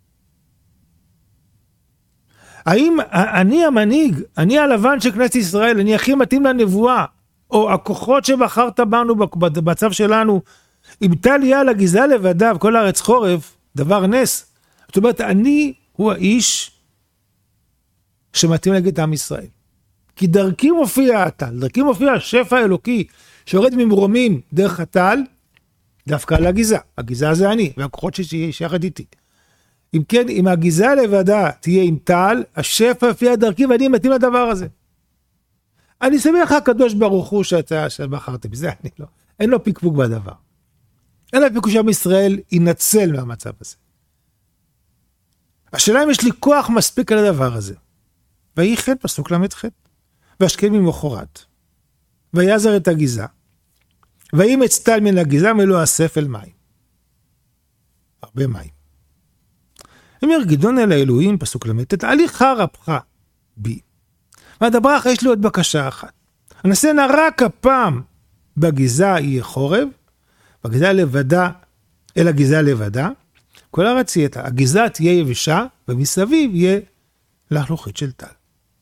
האם אני המנהיג, אני הלבן של כנסת ישראל, אני הכי מתאים לנבואה, או הכוחות שבחרת בנו במצב שלנו, אם טל יהיה על הגזה לבדה וכל הארץ חורף, דבר נס. זאת אומרת, אני הוא האיש שמתאים להגיד עם ישראל. כי דרכי מופיע הטל, דרכי מופיע השפע האלוקי, שיורד ממרומים דרך הטל, דווקא על הגזה. הגזה זה אני, והכוחות שיחד איתי. אם כן, אם הגזה לבדה תהיה עם טל, השפע יופיע דרכי ואני מתאים לדבר הזה. אני שמח הקדוש ברוך הוא שבחרתי בזה, אני לא. אין לו פיקפוק בדבר. אין לו פיקפוק שעם ישראל ינצל מהמצב הזה. השאלה אם יש לי כוח מספיק על הדבר הזה. ויהי חטא, פסוק ל"ח. והשכם ממחרת. ויעזר את הגזה. וימץ טל מן הגזה מלוא אסף אל מים. הרבה מים. אומר גדעון אל האלוהים, פסוק ל"ט, תהליך רבך בי. והדבר אחרי יש לי עוד בקשה אחת. הנשא נא רק הפעם בגזה יהיה חורב, בגזה לבדה, אל הגזה לבדה, כל הארץ יהיה, הגזה תהיה יבשה, ומסביב יהיה לחלוכית של טל.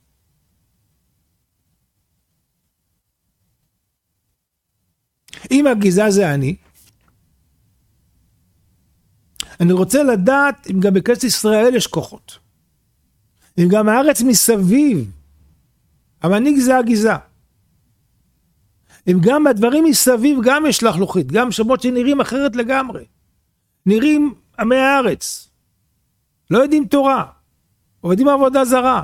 אם הגזה זה אני רוצה לדעת אם גם בכנסת ישראל יש כוחות. אם גם הארץ מסביב, המנהיג זה הגזה. אם גם הדברים מסביב גם יש לחלוכית, גם שמות שנראים אחרת לגמרי. נראים עמי הארץ. לא יודעים תורה. עובדים עבודה זרה.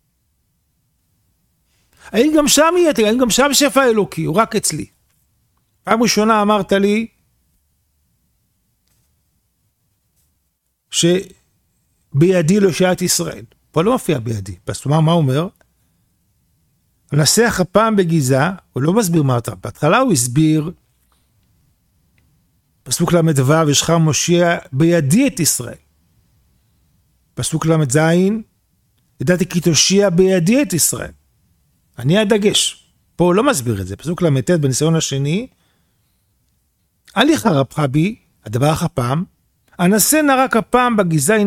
האם גם שם יהיה, האם גם שם שפע אלוקי, הוא רק אצלי. פעם ראשונה אמרת לי, שבידי לא שעת ישראל. פה לא מופיע בידי. פסוק מה אומר? נסח הפעם בגיזה, הוא לא מסביר מה אותה, בהתחלה הוא הסביר, פסוק ל"ו, ושחר מושיע בידי את ישראל. פסוק ל"ז, ידעתי כי תושיע בידי את ישראל. אני הדגש. פה הוא לא מסביר את זה. פסוק ל"ט בניסיון השני, אל יחרפך בי, הדבר הפעם, אנסה נא רק הפעם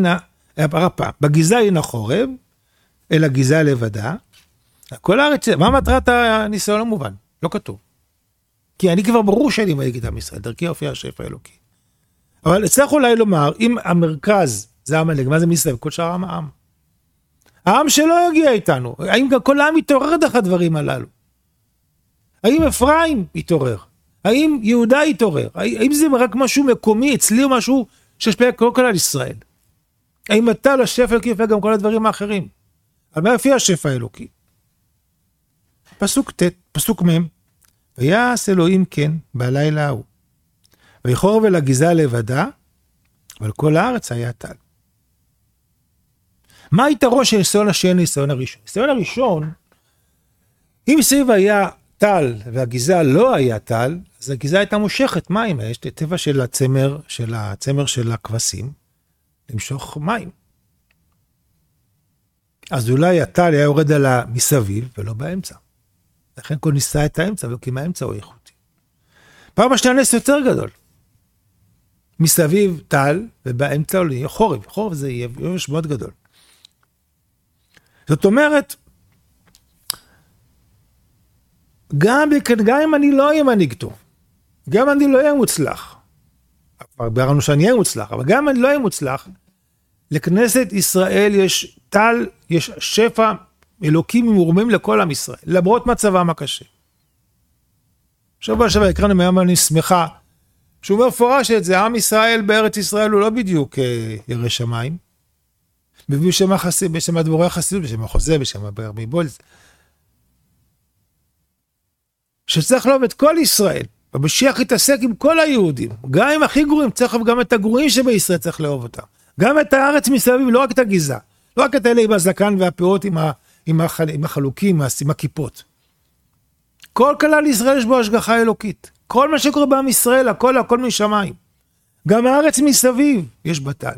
בגיזה אינה חורב, אלא גיזה לבדה. כל הארץ, מה מטרת הניסיון המובן? לא כתוב. כי אני כבר ברור שאני מנהיג את עם ישראל, דרכי הופיע השפע האלוקי. אבל צריך אולי לומר, אם המרכז זה המנהיג, מה זה מסביב? כל שאר העם. העם שלא יגיע איתנו. האם גם כל העם יתעורר דרך הדברים הללו? האם אפרים יתעורר? האם יהודה יתעורר? האם זה רק משהו מקומי אצלי או משהו שישפיע כל על ישראל? האם אתה לשפע האלוקי יופיע גם כל הדברים האחרים? על מה יופיע השפע האלוקי? פסוק ט', פסוק מ', ויעש אלוהים כן בלילה ההוא, ויחורב אל הגיזה לבדה, אבל כל הארץ היה טל. מה היתרון של ניסיון השני לניסיון הראשון? ניסיון הראשון, אם סביב היה טל והגיזה לא היה טל, אז הגיזה הייתה מושכת מים, יש טבע של הצמר של הכבשים, למשוך מים. אז אולי הטל היה יורד עלה מסביב ולא באמצע. לכן כל ניסה את האמצע, כי מהאמצע הוא איכותי. פעם השנייה נס יותר גדול. מסביב טל ובאמצע הוא יהיה חורב. חורב זה יבש מאוד גדול. זאת אומרת, גם אם אני לא אהיה מנהיג טוב, גם אם אני לא אהיה מוצלח, כבר ביארנו שאני אהיה מוצלח, אבל גם אם אני לא אהיה מוצלח, לכנסת ישראל יש טל, יש שפע אלוקים ממורמים לכל עם ישראל, למרות מצבם הקשה. שבוע הקראנו מהיום אני שמחה, שהוא אומר פורש את זה, עם ישראל בארץ ישראל הוא לא בדיוק ירא שמיים, מביא בשם הדבורי החסידות, בשם החוזה, בשם הברמי בולז, שצריך לאהוב את כל ישראל, המשיח יתעסק עם כל היהודים, גם עם הכי גרועים, צריך גם את הגרועים שבישראל צריך לאהוב אותם, גם את הארץ מסביב, לא רק את הגיזה, לא רק את אלה עם הזקן והפירות, עם החלוקים, עם הכיפות. כל כלל ישראל יש בו השגחה אלוקית, כל מה שקורה בעם ישראל, הכל משמיים, גם הארץ מסביב יש בטל.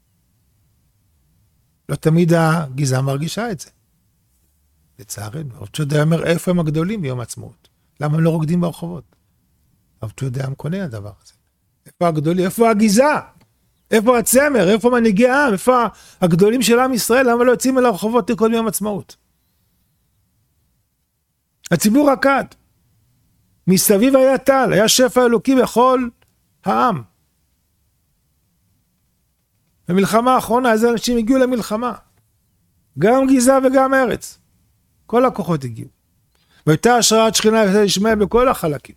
לא תמיד הגיזה מרגישה את זה. לצערנו, הרב צ'ודה אומר, איפה הם הגדולים ביום העצמאות? למה הם לא רוקדים ברחובות? הרב צ'ודה קונה הדבר הזה. איפה הגדולים? איפה הגיזה? איפה הצמר? איפה מנהיגי העם? איפה הגדולים של עם ישראל? למה לא יוצאים אל הרחובות כל יום העצמאות? הציבור רקד. מסביב היה טל, היה שפע אלוקי בכל העם. במלחמה האחרונה, איזה אנשים הגיעו למלחמה. גם גיזה וגם ארץ. כל הכוחות הגיעו. והייתה השראת שכינה לשמוע בכל החלקים.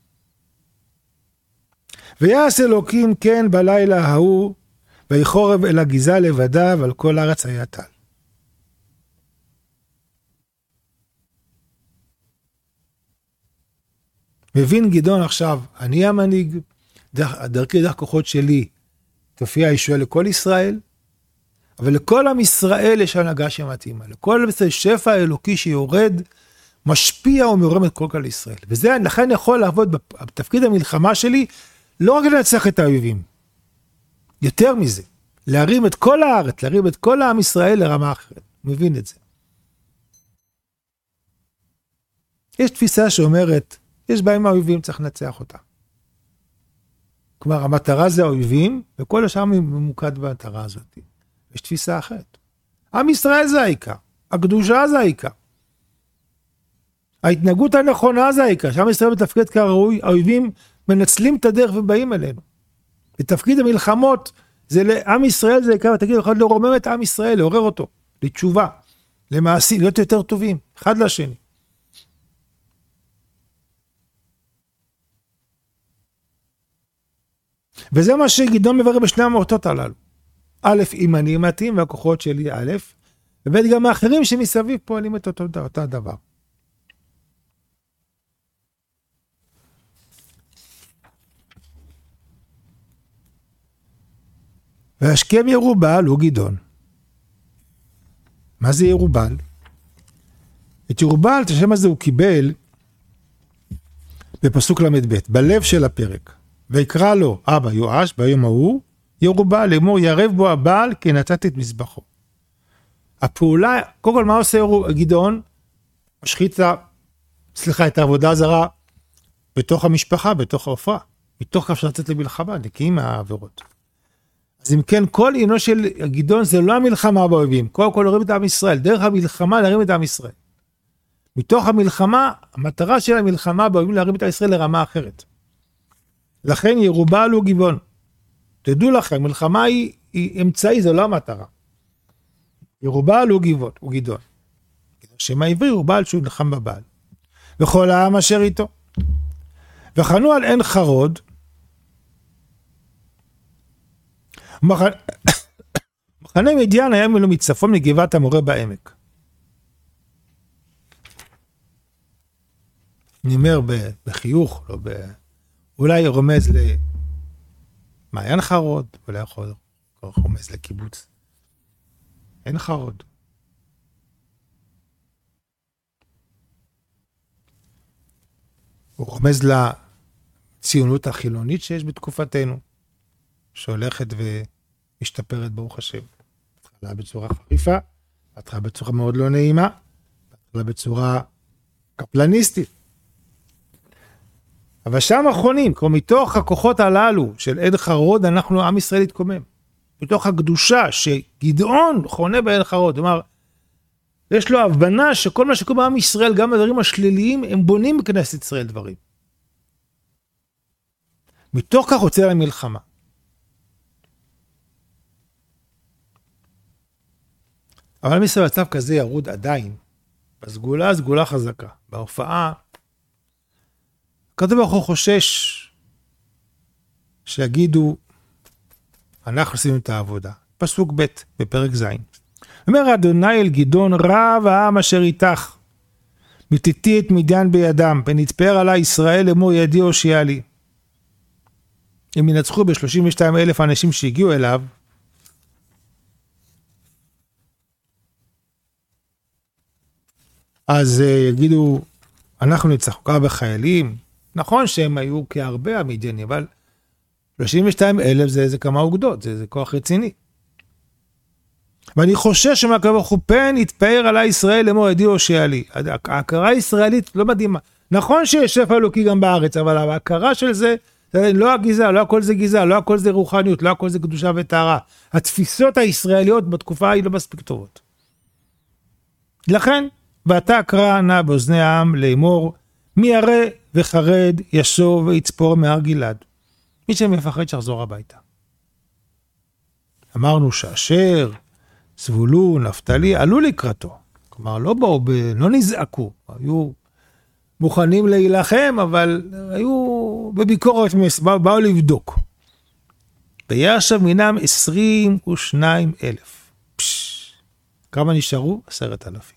ויעש אלוקים כן בלילה ההוא, ויחורב אל הגיזה לבדה, ועל כל הארץ היה טל. מבין גדעון עכשיו, אני המנהיג, דרך כוחות שלי, תופיע הישועה לכל ישראל, אבל לכל עם ישראל יש הנהגה שמתאימה, לכל שפע האלוקי שיורד, משפיע ומעורם את כל כלל ישראל. וזה לכן יכול לעבוד בתפקיד המלחמה שלי, לא רק לנצח את האויבים, יותר מזה, להרים את כל הארץ, להרים את כל העם ישראל לרמה אחרת. מבין את זה. יש תפיסה שאומרת, יש בהם האויבים, צריך לנצח אותה. כלומר, המטרה זה האויבים, וכל השאר ממוקד במטרה הזאת. יש תפיסה אחרת. עם ישראל זה העיקר, הקדושה זה העיקר. ההתנהגות הנכונה זה העיקר, שעם ישראל בתפקיד כראוי, האויבים מנצלים את הדרך ובאים אלינו. בתפקיד המלחמות, זה לעם ישראל זה העיקר, תגיד, יכול לרומם את עם ישראל, לעורר אותו, לתשובה, למעשים, להיות יותר טובים, אחד לשני. וזה מה שגדעון מברר בשני המורתות הללו. א', אם אני מתאים והכוחות שלי א', וב' גם האחרים שמסביב פועלים את אותו דבר. והשכם ירובל הוא גדעון. מה זה ירובל? את ירובעל, את השם הזה הוא קיבל בפסוק למד ב', בלב של הפרק. ויקרא לו אבא יואש ביום ההוא, ירובעל לאמור ירב בו הבעל כי נתתי את מזבחו. הפעולה, קודם כל מה עושה גדעון? משחית את העבודה הזרה בתוך המשפחה, בתוך ההופעה, מתוך כך שלצאת למלחמה, נקיים מהעבירות. אז אם כן, כל עינו של גדעון זה לא המלחמה באויבים, קודם כל להרים את עם ישראל, דרך המלחמה להרים את עם ישראל. מתוך המלחמה, המטרה של המלחמה באויבים להרים את עם ישראל לרמה אחרת. לכן ירובעל הוא גבעון. תדעו לכם, מלחמה היא אמצעי, זה לא המטרה. ירובעל הוא גדעון. שם העברי ירובעל שהוא נלחם בבעל. וכל העם אשר איתו. וחנו על עין חרוד, מחנה מדיין היה ממנו מצפון מגבעת המורה בעמק. אני אומר בחיוך, לא אולי רומז למעיין חרוד, אולי רומז לקיבוץ. עין חרוד. הוא רומז לציונות החילונית שיש בתקופתנו, שהולכת ומשתפרת ברוך השם. התחלה בצורה חריפה, התחלה בצורה מאוד לא נעימה, התחלה בצורה קפלניסטית. אבל שם האחרונים, כמו מתוך הכוחות הללו של עין חרוד, אנחנו עם ישראל התקומם. מתוך הקדושה שגדעון חונה בעין חרוד, כלומר, יש לו הבנה שכל מה שקורה בעם ישראל, גם הדברים השליליים, הם בונים בכנסת ישראל דברים. מתוך כך רוצה למלחמה. אבל עם ישראל בצו כזה ירוד עדיין, בסגולה, סגולה חזקה. בהופעה, הקדוש ברוך הוא חושש שיגידו, אנחנו עשינו את העבודה. פסוק ב' בפרק ז'. אומר אדוני אל גדעון, רב העם אשר איתך, מתיתי את מדיין בידם, ונתפאר עלי ישראל לאמור ידי הושיע לי. הם ינצחו ב32,000 אנשים שהגיעו אליו, אז יגידו, אנחנו נצחו כמה בחיילים, נכון שהם היו כהרבה המדיינים, אבל 32,000 זה כמה אוגדות, זה כוח רציני. ואני חושש שמהקדוש ברוך הוא פן יתפאר עלי ישראל לאמור ידי הושיע לי. ההכרה הישראלית לא מדהימה. נכון שיש שפע אלוקי גם בארץ, אבל ההכרה של זה, לא הגזע, לא הכל זה גזע, לא הכל זה רוחניות, לא הכל זה קדושה וטהרה. התפיסות הישראליות בתקופה היא לא מספיק טובות. לכן, ואתה קרא נא באוזני העם לאמור, מי ירא וחרד ישוב ויצפור מהר גלעד. מי שמפחד שיחזור הביתה. אמרנו שאשר, זבולון, נפתלי, עלו לקראתו. כלומר, לא באו, לא נזעקו. היו מוכנים להילחם, אבל היו בביקורת, באו לבדוק. וישב מינם 22,000. כמה נשארו? 10,000.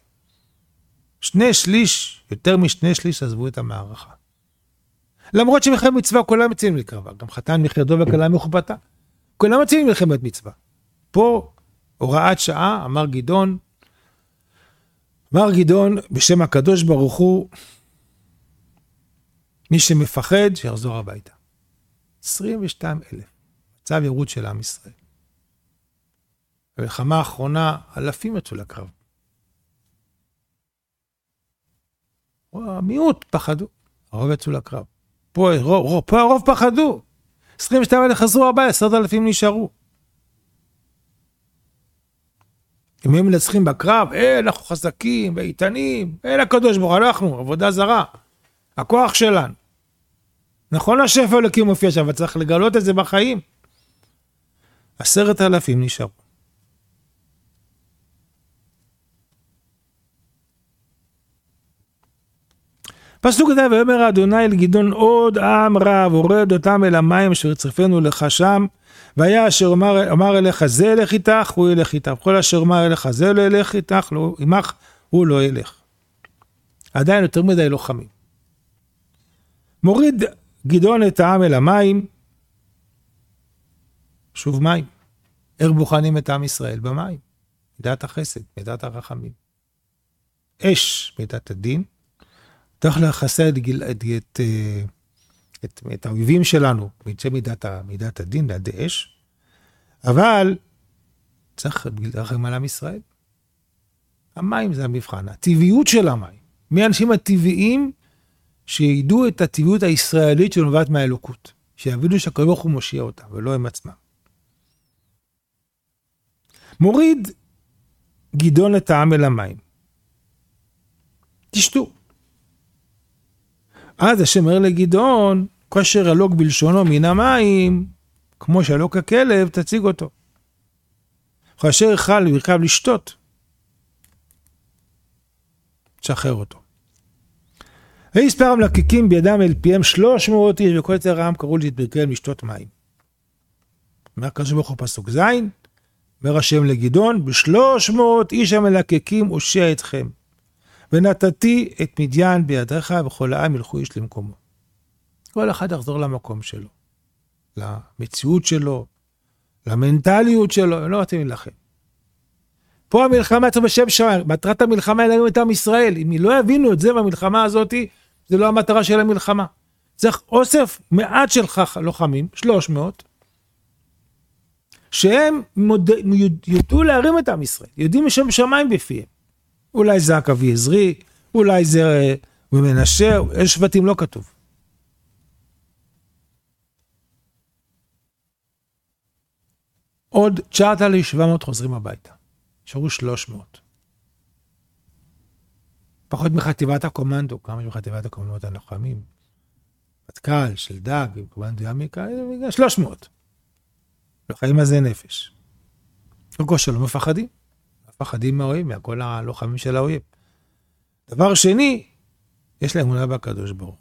2/3, יותר מ2/3 עזבו את המערכה. למרות שמלחמת מצווה כולם מציעים לקרבה, גם חתן מחרדו וכלה מחופתה. כולם מציעים מלחמת מצווה. פה הוראת שעה, אמר גדעון בשם הקדוש ברוך הוא, מי שמפחד שיחזור הביתה. 22,000. מצב ירוד של עם ישראל. במלחמה האחרונה, אלפים יצאו לקרב. המיעוט פחדו, הרוב יצאו לקרב. פה הרוב פחדו. 22,000 חזרו הבית, 10,000 נשארו. אם הם מנצחים בקרב, אנחנו חזקים ואיתנים, הקדוש ברוך הוא, אנחנו, עבודה זרה. הכוח שלנו. נכון השפע אלוקי מופיע שם, אבל צריך לגלות את זה בחיים. 10,000 נשארו. פסוק זה, ואומר אדוני אל גדעון, עוד עם רב, הורד אותם אל המים אשר יצרפנו לך שם, והיה אשר אמר אליך זה ילך איתך, הוא ילך איתך, כל אשר אמר אליך זה לא ילך איתך, עמך הוא לא ילך. עדיין יותר מדי לוחמים. מוריד גדעון את העם אל המים, שוב מים, איך בוחנים את עם ישראל במים? מידת החסד, מידת הרחמים. אש מידת הדין, צריך לחסל את האויבים שלנו, מידת הדין, לידי אש, אבל צריך לרחם על עם ישראל. המים זה המבחן, הטבעיות של המים. מי האנשים הטבעיים שידעו את הטבעיות הישראלית שנובעת מהאלוקות, שיבינו שהקדוש ברוך הוא מושיע אותם, ולא הם עצמם. מוריד גדעון את העם אל המים. תשתו. אז השם אומר לגדעון, כאשר ילוק בלשונו מן המים, כמו שלוק הכלב, תציג אותו. כאשר יאכל וירכב לשתות, תשחרר אותו. ויספר המלקקים בידם אל פיהם 300 איש, וכל יתר העם קראו להתברכיהם לשתות מים. אומר הקדוש ברוך הוא פסוק ז', אומר השם לגדעון, ב300 איש המלקקים אושיע אתכם, ונתתי את מדיין בידיך, וכל העם ילכו איש למקומו. כל אחד יחזור למקום שלו, למציאות שלו, למנטליות שלו, הם לא רוצים להילחם. פה המלחמה יצא בשם שמיים, מטרת המלחמה היא להרים את עם ישראל. אם לא יבינו את זה במלחמה הזאת, זה לא המטרה של המלחמה. צריך אוסף מעט של לוחמים, 300, שהם יודעו להרים את עם ישראל, יודעים שם שמיים בפיהם. אולי זה אבי עזרי, אולי זה מנשה, יש שבטים לא כתוב. עוד 9,700 חוזרים הביתה. נשארו 300. פחות מחטיבת הקומנדו, כמה מחטיבת הקומנדות הלוחמים. מטכ"ל, של דג, קומנדו ימיקה, 300. לוחמים הזה נפש. קודם שלא מפחדים. מפחדים מהאויב, מהכל הלוחמים של האויב. דבר שני, יש להם אמונה בקדוש ברוך.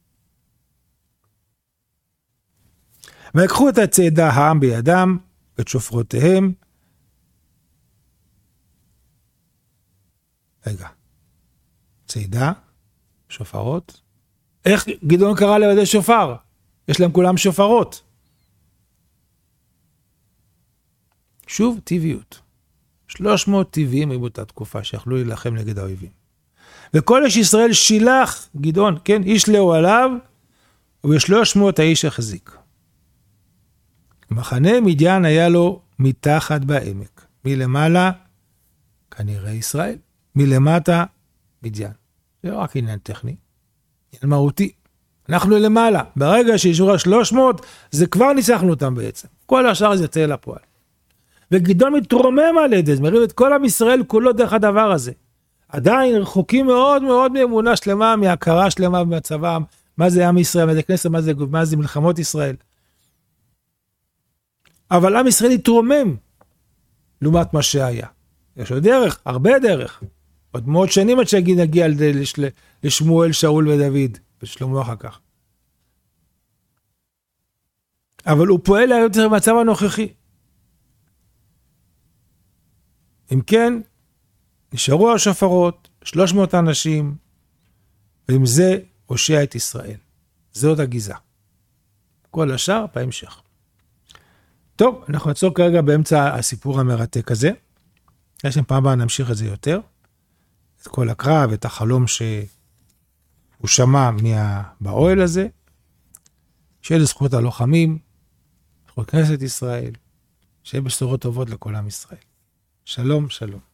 ויקחו את הצעדה העם בידם, ואת שופרותיהם. רגע. צעדה, שופרות. איך גדעון קרא לידי שופר? יש להם כולם שופרות. שוב, טבעיות. 300 טבעיים היו באותה תקופה שיכלו להילחם נגד האויבים. וכל איש ישראל שילח, גדעון, כן, איש לאוהליו, וב300 האיש החזיק. מחנה מדיין היה לו מתחת בעמק. מלמעלה, כנראה ישראל. מלמטה, מדיין. זה לא רק עניין טכני, עניין מהותי. אנחנו למעלה. ברגע שישור 300, זה כבר ניצחנו אותם בעצם. כל השאר זה יצא אל הפועל. וגדעון מתרומם על ידי, מרים את כל עם ישראל כולו דרך הדבר הזה. עדיין רחוקים מאוד מאוד מאמונה שלמה, מהכרה שלמה במצבם, מה זה עם ישראל, מה זה כנסת, מה זה מלחמות ישראל. אבל עם ישראל יתרומם לעומת מה שהיה. יש עוד דרך, הרבה דרך. עוד מאות שנים עד שנגיע לשמואל, שאול ודוד, ושלמה אחר כך. אבל הוא פועל היום יותר במצב הנוכחי. אם כן, נשארו השופרות, 300 אנשים, ועם זה הושע את ישראל. זאת הגיזה. כל השאר בהמשך. טוב, אנחנו נעצור כרגע באמצע הסיפור המרתק הזה. יש לנו פעם הבאה נמשיך את זה יותר. את כל הקרב, את החלום שהוא שמע באוהל הזה. שיהיה לזכות הלוחמים, זכות כנסת ישראל, שיהיה בשורות טובות לכל עם ישראל. שלום, שלום.